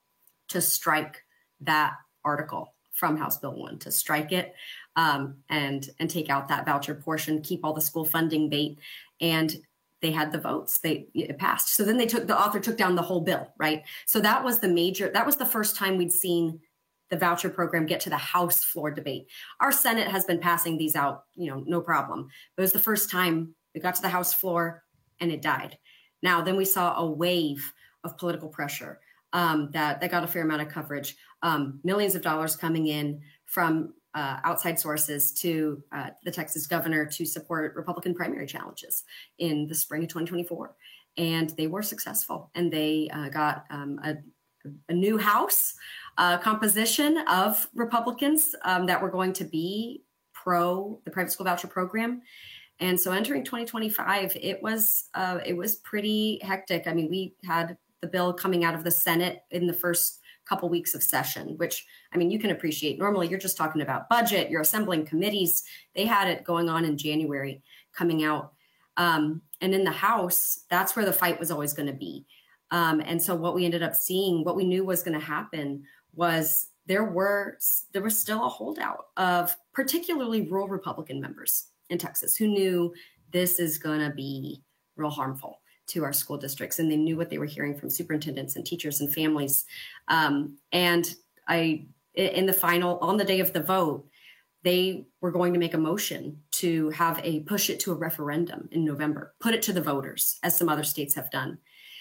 to strike that article from House Bill one, to strike it um, and, and take out that voucher portion, keep all the school funding bait. And they had the votes, they it passed. So then they took, the author took down the whole bill, right? So that was the major, that was the first time we'd seen the voucher program get to the House floor debate. Our Senate has been passing these out, you know, no problem. But it was the first time it got to the House floor and it died. Now, then we saw a wave of political pressure um, that, that got a fair amount of coverage. Um, millions of dollars coming in from uh, outside sources to uh, the Texas governor to support Republican primary challenges in the spring of twenty twenty-four. And they were successful. And they uh, got um, a, a new House Uh, composition of Republicans um, that were going to be pro the private school voucher program. And so entering twenty twenty-five, it was uh, it was pretty hectic. I mean, we had the bill coming out of the Senate in the first couple weeks of session, which, I mean, you can appreciate. Normally, you're just talking about budget, you're assembling committees. They had it going on in January coming out. Um, and in the House, that's where the fight was always going to be. Um, and so what we ended up seeing, what we knew was going to happen was there were there was still a holdout of particularly rural Republican members in Texas who knew this is going to be real harmful to our school districts. And they knew what they were hearing from superintendents and teachers and families. Um, and I, in the final, on the day of the vote, they were going to make a motion to have a push it to a referendum in November, put it to the voters, as some other states have done.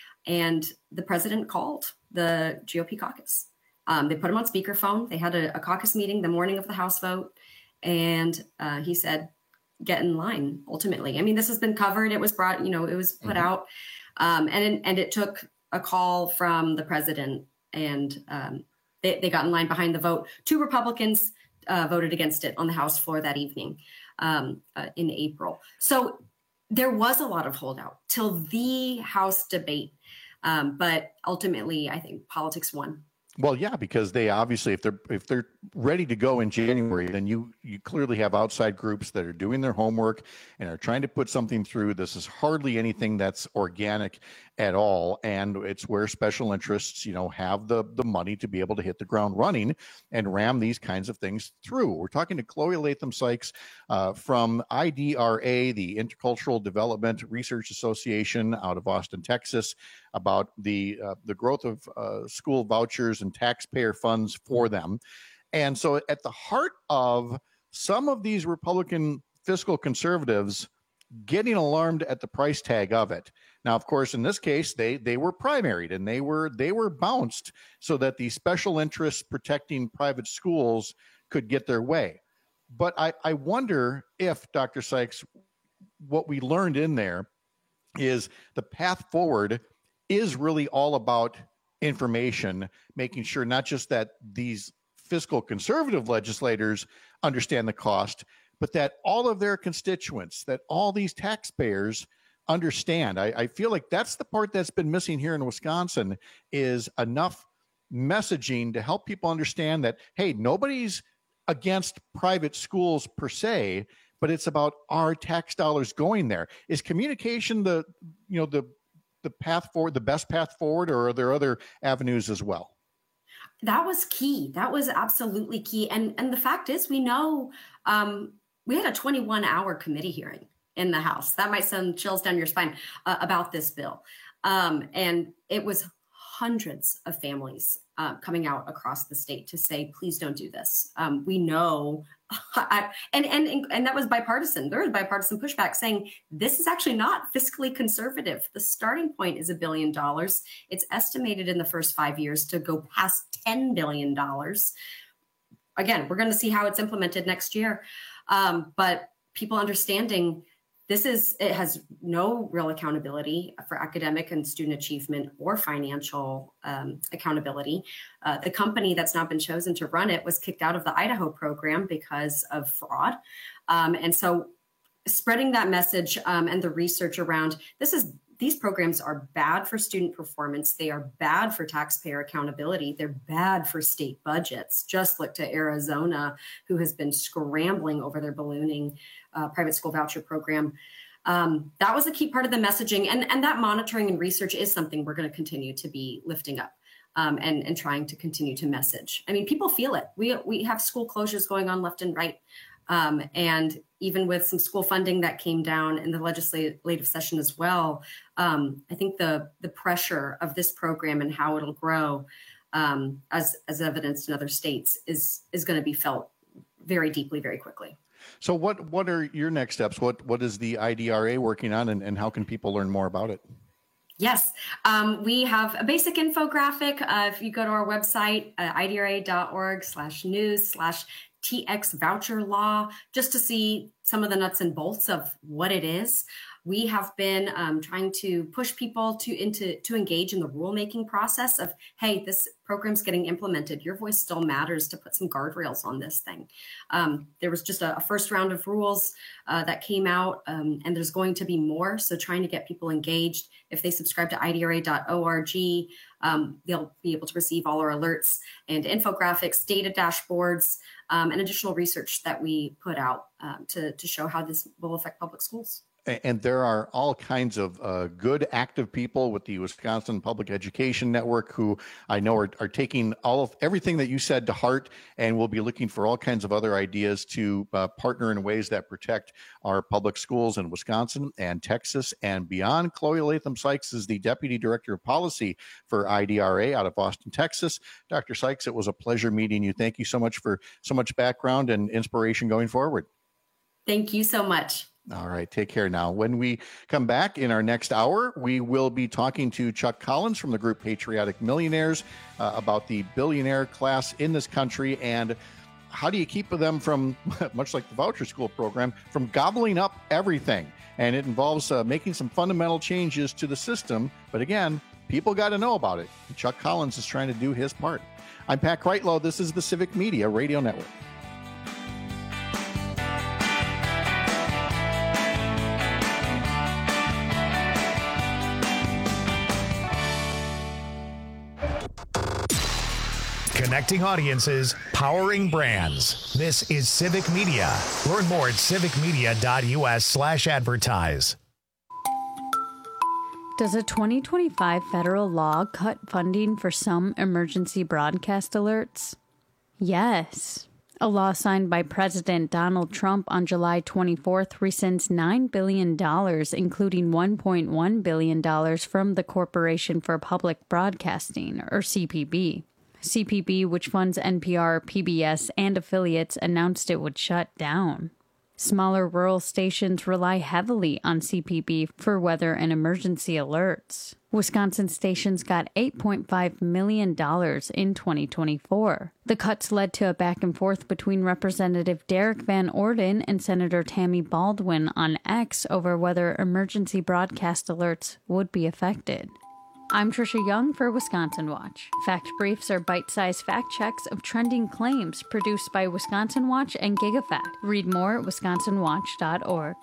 And the president called the G O P caucus. Um, they put him on speakerphone. They had a, a caucus meeting the morning of the House vote. And uh, he said, get in line, ultimately. I mean, this has been covered. It was brought, you know, it was put mm-hmm. out. Um, and, and it took a call from the president. And um, they, they got in line behind the vote. Two Republicans uh, voted against it on the House floor that evening um, uh, in April. So There was a lot of holdout till the House debate. Um, but ultimately, I think politics won. Well, yeah, because they obviously, if they're if they're ready to go in January, then you you clearly have outside groups that are doing their homework and are trying to put something through. This is hardly anything that's organic at all, and it's where special interests, you know, have the the money to be able to hit the ground running and ram these kinds of things through. We're talking to Chloe Latham Sykes uh, from I D R A, the Intercultural Development Research Association out of Austin, Texas, about the uh, the growth of uh, school vouchers and taxpayer funds for them. And so at the heart of some of these Republican fiscal conservatives getting alarmed at the price tag of it. Now, of course, in this case, they they were primaried and they were they were bounced so that the special interests protecting private schools could get their way. But I, I wonder if, Doctor Sykes, what we learned in there is the path forward is really all about information, making sure not just that these fiscal conservative legislators understand the cost, but that all of their constituents, that all these taxpayers understand. I, I feel like that's the part that's been missing here in Wisconsin, is enough messaging to help people understand that, hey, nobody's against private schools per se, but it's about our tax dollars going there. Is communication the, you know, the the path forward, the best path forward, or are there other avenues as well? That was key. That was absolutely key. And and the fact is, we know um, we had a twenty-one hour committee hearing in the House. That might send chills down your spine uh, about this bill. Um, and it was hundreds of families uh, coming out across the state to say, please don't do this. Um, we know, I, and, and, and that was bipartisan. There was bipartisan pushback saying this is actually not fiscally conservative. The starting point is a billion dollars. It's estimated in the first five years to go past ten billion dollars. Again, we're going to see how it's implemented next year. Um, but people understanding this is, it has no real accountability for academic and student achievement or financial um, accountability. Uh, the company that's now been chosen to run it was kicked out of the Idaho program because of fraud. Um, and so spreading that message um, and the research around this is, these programs are bad for student performance. They are bad for taxpayer accountability. They're bad for state budgets. Just look to Arizona, who has been scrambling over their ballooning uh, private school voucher program. Um, that was a key part of the messaging. And, and that monitoring and research is something we're going to continue to be lifting up um, and, and trying to continue to message. I mean, people feel it. We, we have school closures going on left and right. Um, and even with some school funding that came down in the legislative session as well, um, I think the the pressure of this program and how it'll grow, um, as as evidenced in other states, is is going to be felt very deeply, very quickly. So, what what are your next steps? What what is the I D R A working on, and, and how can people learn more about it? Yes, um, we have a basic infographic. Uh, if you go to our website, uh, I D R A dot org slash news slash T X voucher law, just to see some of the nuts and bolts of what it is. We have been um, trying to push people to into to engage in the rulemaking process of, hey, this program's getting implemented. Your voice still matters to put some guardrails on this thing. Um, there was just a, a first round of rules uh, that came out, um, and there's going to be more. So trying to get people engaged. If they subscribe to I D R A dot org, um, they'll be able to receive all our alerts and infographics, data dashboards, um, and additional research that we put out um, to, to show how this will affect public schools. And there are all kinds of uh, good, active people with the Wisconsin Public Education Network who I know are, are taking all of everything that you said to heart, and will be looking for all kinds of other ideas to uh, partner in ways that protect our public schools in Wisconsin and Texas and beyond. Chloe Latham Sykes is the Deputy Director of Policy for I D R A out of Austin, Texas. Doctor Sykes, it was a pleasure meeting you. Thank you so much for so much background and inspiration going forward. Thank you so much. All right. Take care now. When we come back in our next hour, we will be talking to Chuck Collins from the group Patriotic Millionaires uh, about the billionaire class in this country and how do you keep them from, much like the voucher school program, from gobbling up everything. And it involves uh, making some fundamental changes to the system. But again, people got to know about it. Chuck Collins is trying to do his part. I'm Pat Kreitlow. This is the Civic Media Radio Network. Connecting audiences, powering brands. This is Civic Media. Learn more at civicmedia.us slash advertise. Does a twenty twenty-five federal law cut funding for some emergency broadcast alerts? Yes. A law signed by President Donald Trump on July twenty-fourth rescinds nine billion dollars, including one point one billion dollars from the Corporation for Public Broadcasting, or C P B. C P B, which funds N P R, P B S, and affiliates, announced it would shut down. Smaller rural stations rely heavily on C P B for weather and emergency alerts. Wisconsin stations got eight point five million dollars in twenty twenty-four. The cuts led to a back and forth between Representative Derek Van Orden and Senator Tammy Baldwin on X over whether emergency broadcast alerts would be affected. I'm Trisha Young for Wisconsin Watch. Fact Briefs are bite-sized fact checks of trending claims produced by Wisconsin Watch and GigaFact. Read more at wisconsin watch dot org.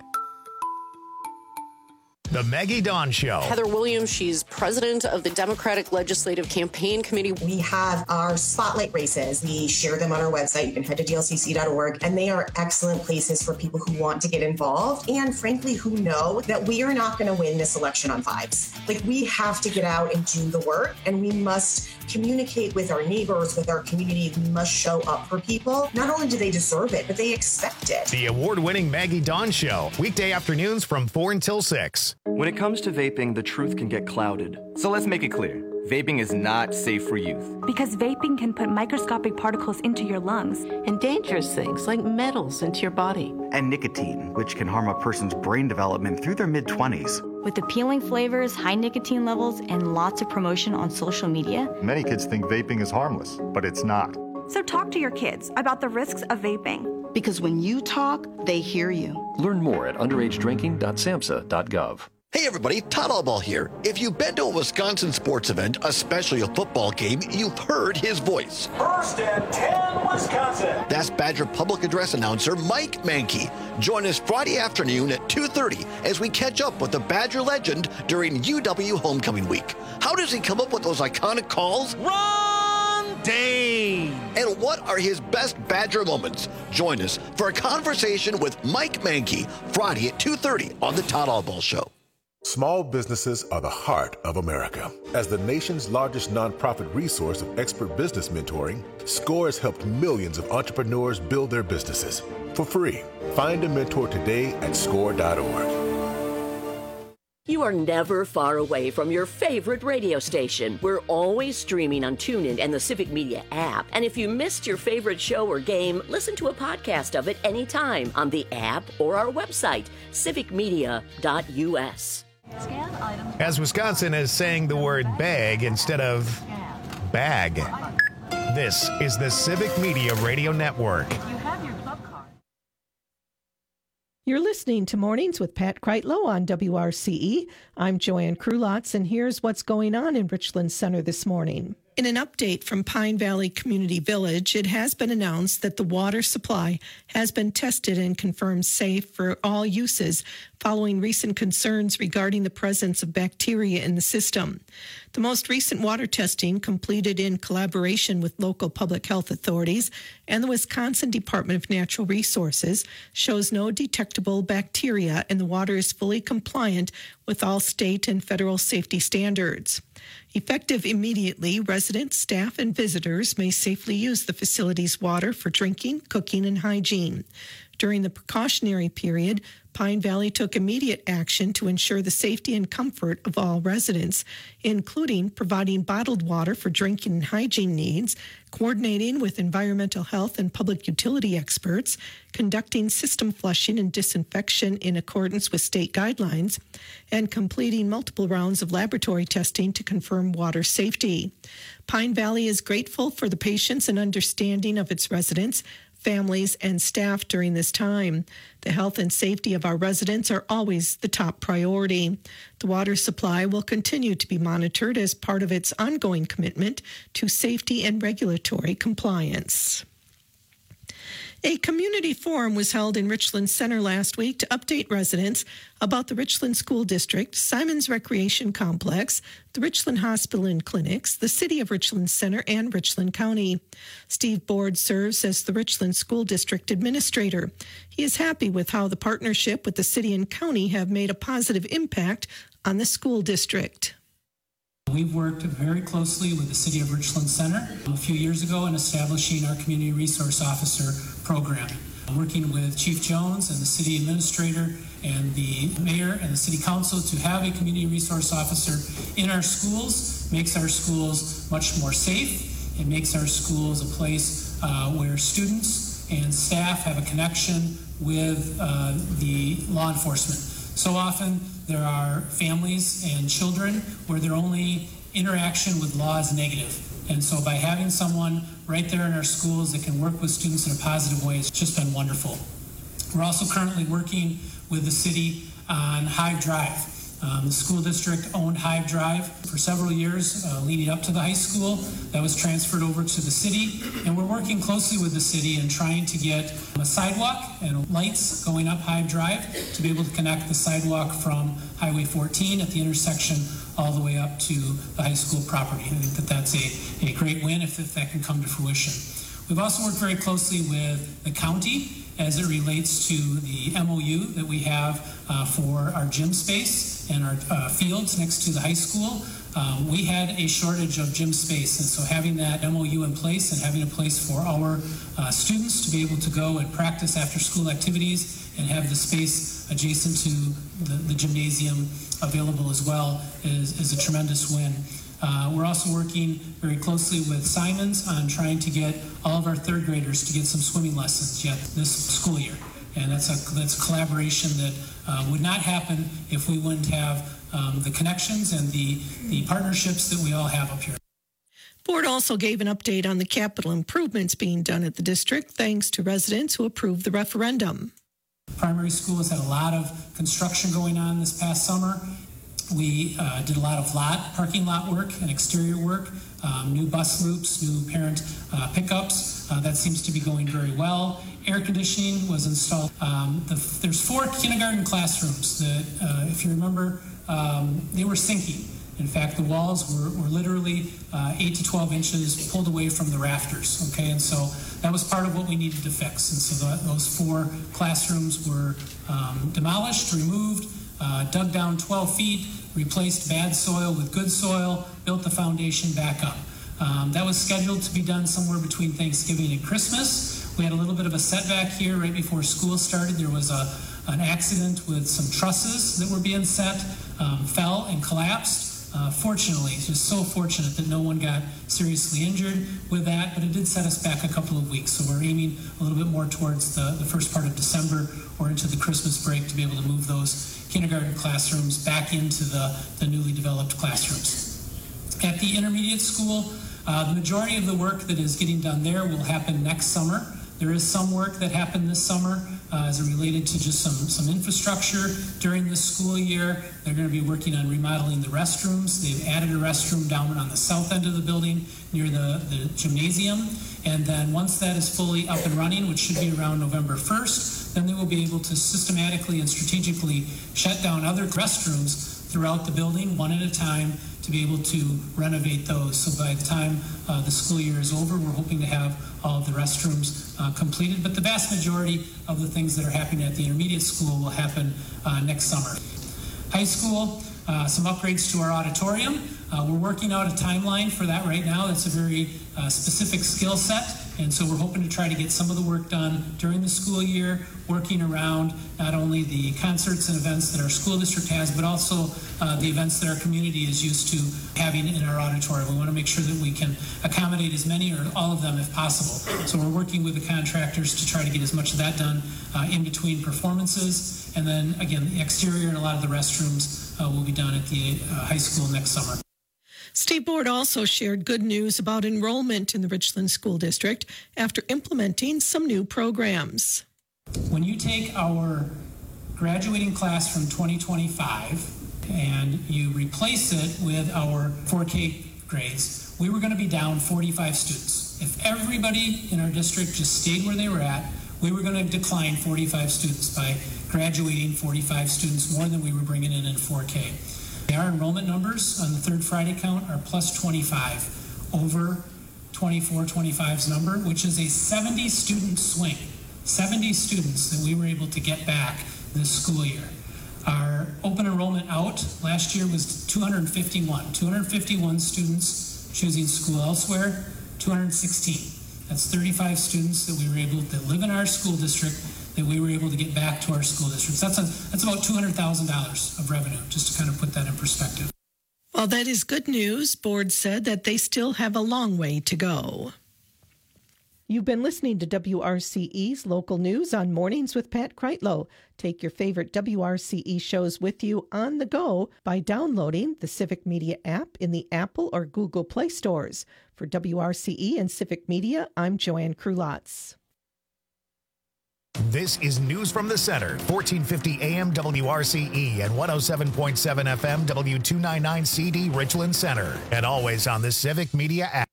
The Maggie Dawn Show. Heather Williams, she's president of the Democratic Legislative Campaign Committee. We have our spotlight races. We share them on our website. You can head to D L C C dot org, and they are excellent places for people who want to get involved and, frankly, who know that we are not going to win this election on vibes. Like, we have to get out and do the work, and we must communicate with our neighbors, with our community. We must show up for people. Not only do they deserve it, but they expect it. The award-winning Maggie Dawn Show. Weekday afternoons from four until six. When it comes to vaping, the truth can get clouded. So let's make it clear. Vaping is not safe for youth. Because vaping can put microscopic particles into your lungs. And dangerous things like metals into your body. And nicotine, which can harm a person's brain development through their mid-twenties. With appealing flavors, high nicotine levels, and lots of promotion on social media. Many kids think vaping is harmless, but it's not. So talk to your kids about the risks of vaping. Because when you talk, they hear you. Learn more at underage drinking dot samhsa dot gov. Hey everybody, Todd Allball here. If you've been to a Wisconsin sports event, especially a football game, you've heard his voice. First and ten, Wisconsin. That's Badger Public Address announcer Mike Mankey. Join us Friday afternoon at two thirty as we catch up with the Badger legend during U W Homecoming Week. How does he come up with those iconic calls? Ron Dane! And what are his best Badger moments? Join us for a conversation with Mike Mankey Friday at two thirty on the Todd Allball Show. Small businesses are the heart of America. As the nation's largest nonprofit resource of expert business mentoring, SCORE has helped millions of entrepreneurs build their businesses for free. Find a mentor today at score dot org. You are never far away from your favorite radio station. We're always streaming on TuneIn and the Civic Media app. And if you missed your favorite show or game, listen to a podcast of it anytime on the app or our website, civic media dot u s. As Wisconsin is saying the word bag instead of bag. This is the Civic Media Radio Network. You're listening to Mornings with Pat Kreitlow on W R C E. I'm Joanne Krulotz, and here's what's going on in Richland Center this morning. In an update from Pine Valley Community Village, it has been announced that the water supply has been tested and confirmed safe for all uses following recent concerns regarding the presence of bacteria in the system. The most recent water testing, completed in collaboration with local public health authorities and the Wisconsin Department of Natural Resources, shows no detectable bacteria, and the water is fully compliant with all state and federal safety standards. Effective immediately, residents, staff, and visitors may safely use the facility's water for drinking, cooking, and hygiene. During the precautionary period, Pine Valley took immediate action to ensure the safety and comfort of all residents, including providing bottled water for drinking and hygiene needs, coordinating with environmental health and public utility experts, conducting system flushing and disinfection in accordance with state guidelines, and completing multiple rounds of laboratory testing to confirm water safety. Pine Valley is grateful for the patience and understanding of its residents, families, and staff during this time. The health and safety of our residents are always the top priority. The water supply will continue to be monitored as part of its ongoing commitment to safety and regulatory compliance. A community forum was held in Richland Center last week to update residents about the Richland School District, Simons Recreation Complex, the Richland Hospital and Clinics, the City of Richland Center, and Richland County. Steve Board serves as the Richland School District Administrator. He is happy with how the partnership with the city and county have made a positive impact on the school district. We've worked very closely with the City of Richland Center a few years ago in establishing our Community Resource Officer program. Working with Chief Jones and the City Administrator and the Mayor and the City Council to have a Community Resource Officer in our schools makes our schools much more safe. It makes our schools a place uh, where students and staff have a connection with uh, the law enforcement. So often there are families and children where their only interaction with law is negative. And so by having someone right there in our schools that can work with students in a positive way, it's just been wonderful. We're also currently working with the city on Hive Drive. Um, the school district owned Hive Drive for several years uh, leading up to the high school. That was transferred over to the city, and we're working closely with the city and trying to get a sidewalk and lights going up Hive Drive to be able to connect the sidewalk from Highway fourteen at the intersection all the way up to the high school property. I think that that's a, a great win if, if that can come to fruition. We've also worked very closely with the county as it relates to the M O U that we have uh, for our gym space and our uh, fields next to the high school. Um, we had a shortage of gym space, and so having that M O U in place and having a place for our uh, students to be able to go and practice after school activities and have the space adjacent to the, the gymnasium available as well is, is a tremendous win. Uh, we're also working very closely with Simons on trying to get all of our third graders to get some swimming lessons yet this school year. And that's a, that's a collaboration that uh, would not happen if we wouldn't have um, the connections and the, the partnerships that we all have up here. Board also gave an update on the capital improvements being done at the district thanks to residents who approved the referendum. Primary school has had a lot of construction going on this past summer. We uh, did a lot of lot, parking lot work and exterior work, um, new bus loops, new parent uh, pickups. Uh, that seems to be going very well. Air conditioning was installed. Um, the, there's four kindergarten classrooms that, uh, if you remember, um, they were sinking. In fact, the walls were, were literally uh, eight to twelve inches pulled away from the rafters, okay? And so that was part of what we needed to fix. And so the, those four classrooms were um, demolished, removed, uh, dug down twelve feet, replaced bad soil with good soil, built the foundation back up. Um, that was scheduled to be done somewhere between Thanksgiving and Christmas. We had a little bit of a setback here right before school started. There was a, an accident with some trusses that were being set, um, fell and collapsed. Uh, fortunately, just so fortunate that no one got seriously injured with that, but it did set us back a couple of weeks. So we're aiming a little bit more towards the, the first part of December or into the Christmas break to be able to move those kindergarten classrooms back into the, the newly developed classrooms. At the intermediate school, uh, the majority of the work that is getting done there will happen next summer. There is some work that happened this summer uh, as it related to just some, some infrastructure during the school year. They're going to be working on remodeling the restrooms. They've added a restroom down on the south end of the building near the, the gymnasium. And then once that is fully up and running, which should be around November first, then they will be able to systematically and strategically shut down other restrooms throughout the building, one at a time, to be able to renovate those. So by the time uh, the school year is over, we're hoping to have all of the restrooms uh, completed. But the vast majority of the things that are happening at the intermediate school will happen uh, next summer. High school, uh, some upgrades to our auditorium. Uh, we're working out a timeline for that right now. That's a very uh, specific skill set. And so we're hoping to try to get some of the work done during the school year, working around not only the concerts and events that our school district has, but also uh, the events that our community is used to having in our auditorium. We want to make sure that we can accommodate as many or all of them if possible. So we're working with the contractors to try to get as much of that done uh, in between performances. And then, again, the exterior and a lot of the restrooms uh, will be done at the uh, high school next summer. State Board also shared good news about enrollment in the Richland School District after implementing some new programs. When you take our graduating class from twenty twenty-five and you replace it with our four K grades, we were going to be down forty-five students. If everybody in our district just stayed where they were at, we were going to decline forty-five students by graduating forty-five students more than we were bringing in in four K. Our enrollment numbers on the third Friday count are plus twenty-five over twenty-four twenty-five's number, which is a seventy student swing. seventy students that we were able to get back this school year. Our open enrollment out last year was two hundred fifty-one. two hundred fifty-one students choosing school elsewhere, two hundred sixteen. That's thirty-five students that we were able to live in our school district that we were able to get back to our school districts. That's a, that's about two hundred thousand dollars of revenue, just to kind of put that in perspective. Well, that is good news. Board said that they still have a long way to go. You've been listening to W R C E's Local News on Mornings with Pat Kreitlow. Take your favorite W R C E shows with you on the go by downloading the Civic Media app in the Apple or Google Play stores. For W R C E and Civic Media, I'm Joanne Krulotz. This is News from the Center, fourteen fifty A M W R C E and one oh seven point seven F M W two ninety-nine C D Richland Center. And always on the Civic Media app.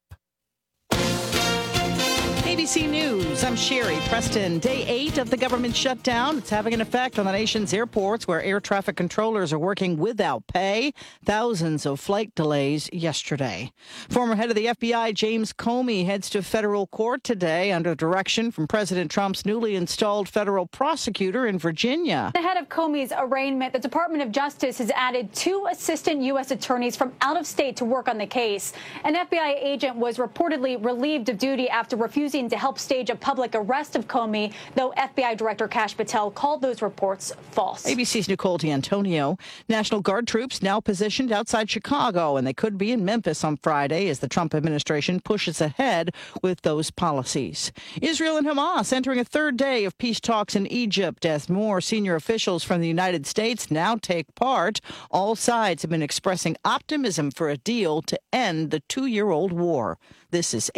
A B C News, I'm Sherry Preston. Day eight of the government shutdown. It's having an effect on the nation's airports where air traffic controllers are working without pay. Thousands of flight delays yesterday. Former head of the F B I, James Comey, heads to federal court today under direction from President Trump's newly installed federal prosecutor in Virginia. Ahead of Comey's arraignment, the Department of Justice has added two assistant U S attorneys from out of state to work on the case. An F B I agent was reportedly relieved of duty after refusing to help stage a public arrest of Comey, though F B I Director Kash Patel called those reports false. A B C's Nicole D'Antonio. National Guard troops now positioned outside Chicago, and they could be in Memphis on Friday as the Trump administration pushes ahead with those policies. Israel and Hamas entering a third day of peace talks in Egypt as more senior officials from the United States now take part. All sides have been expressing optimism for a deal to end the two-year-old war. This is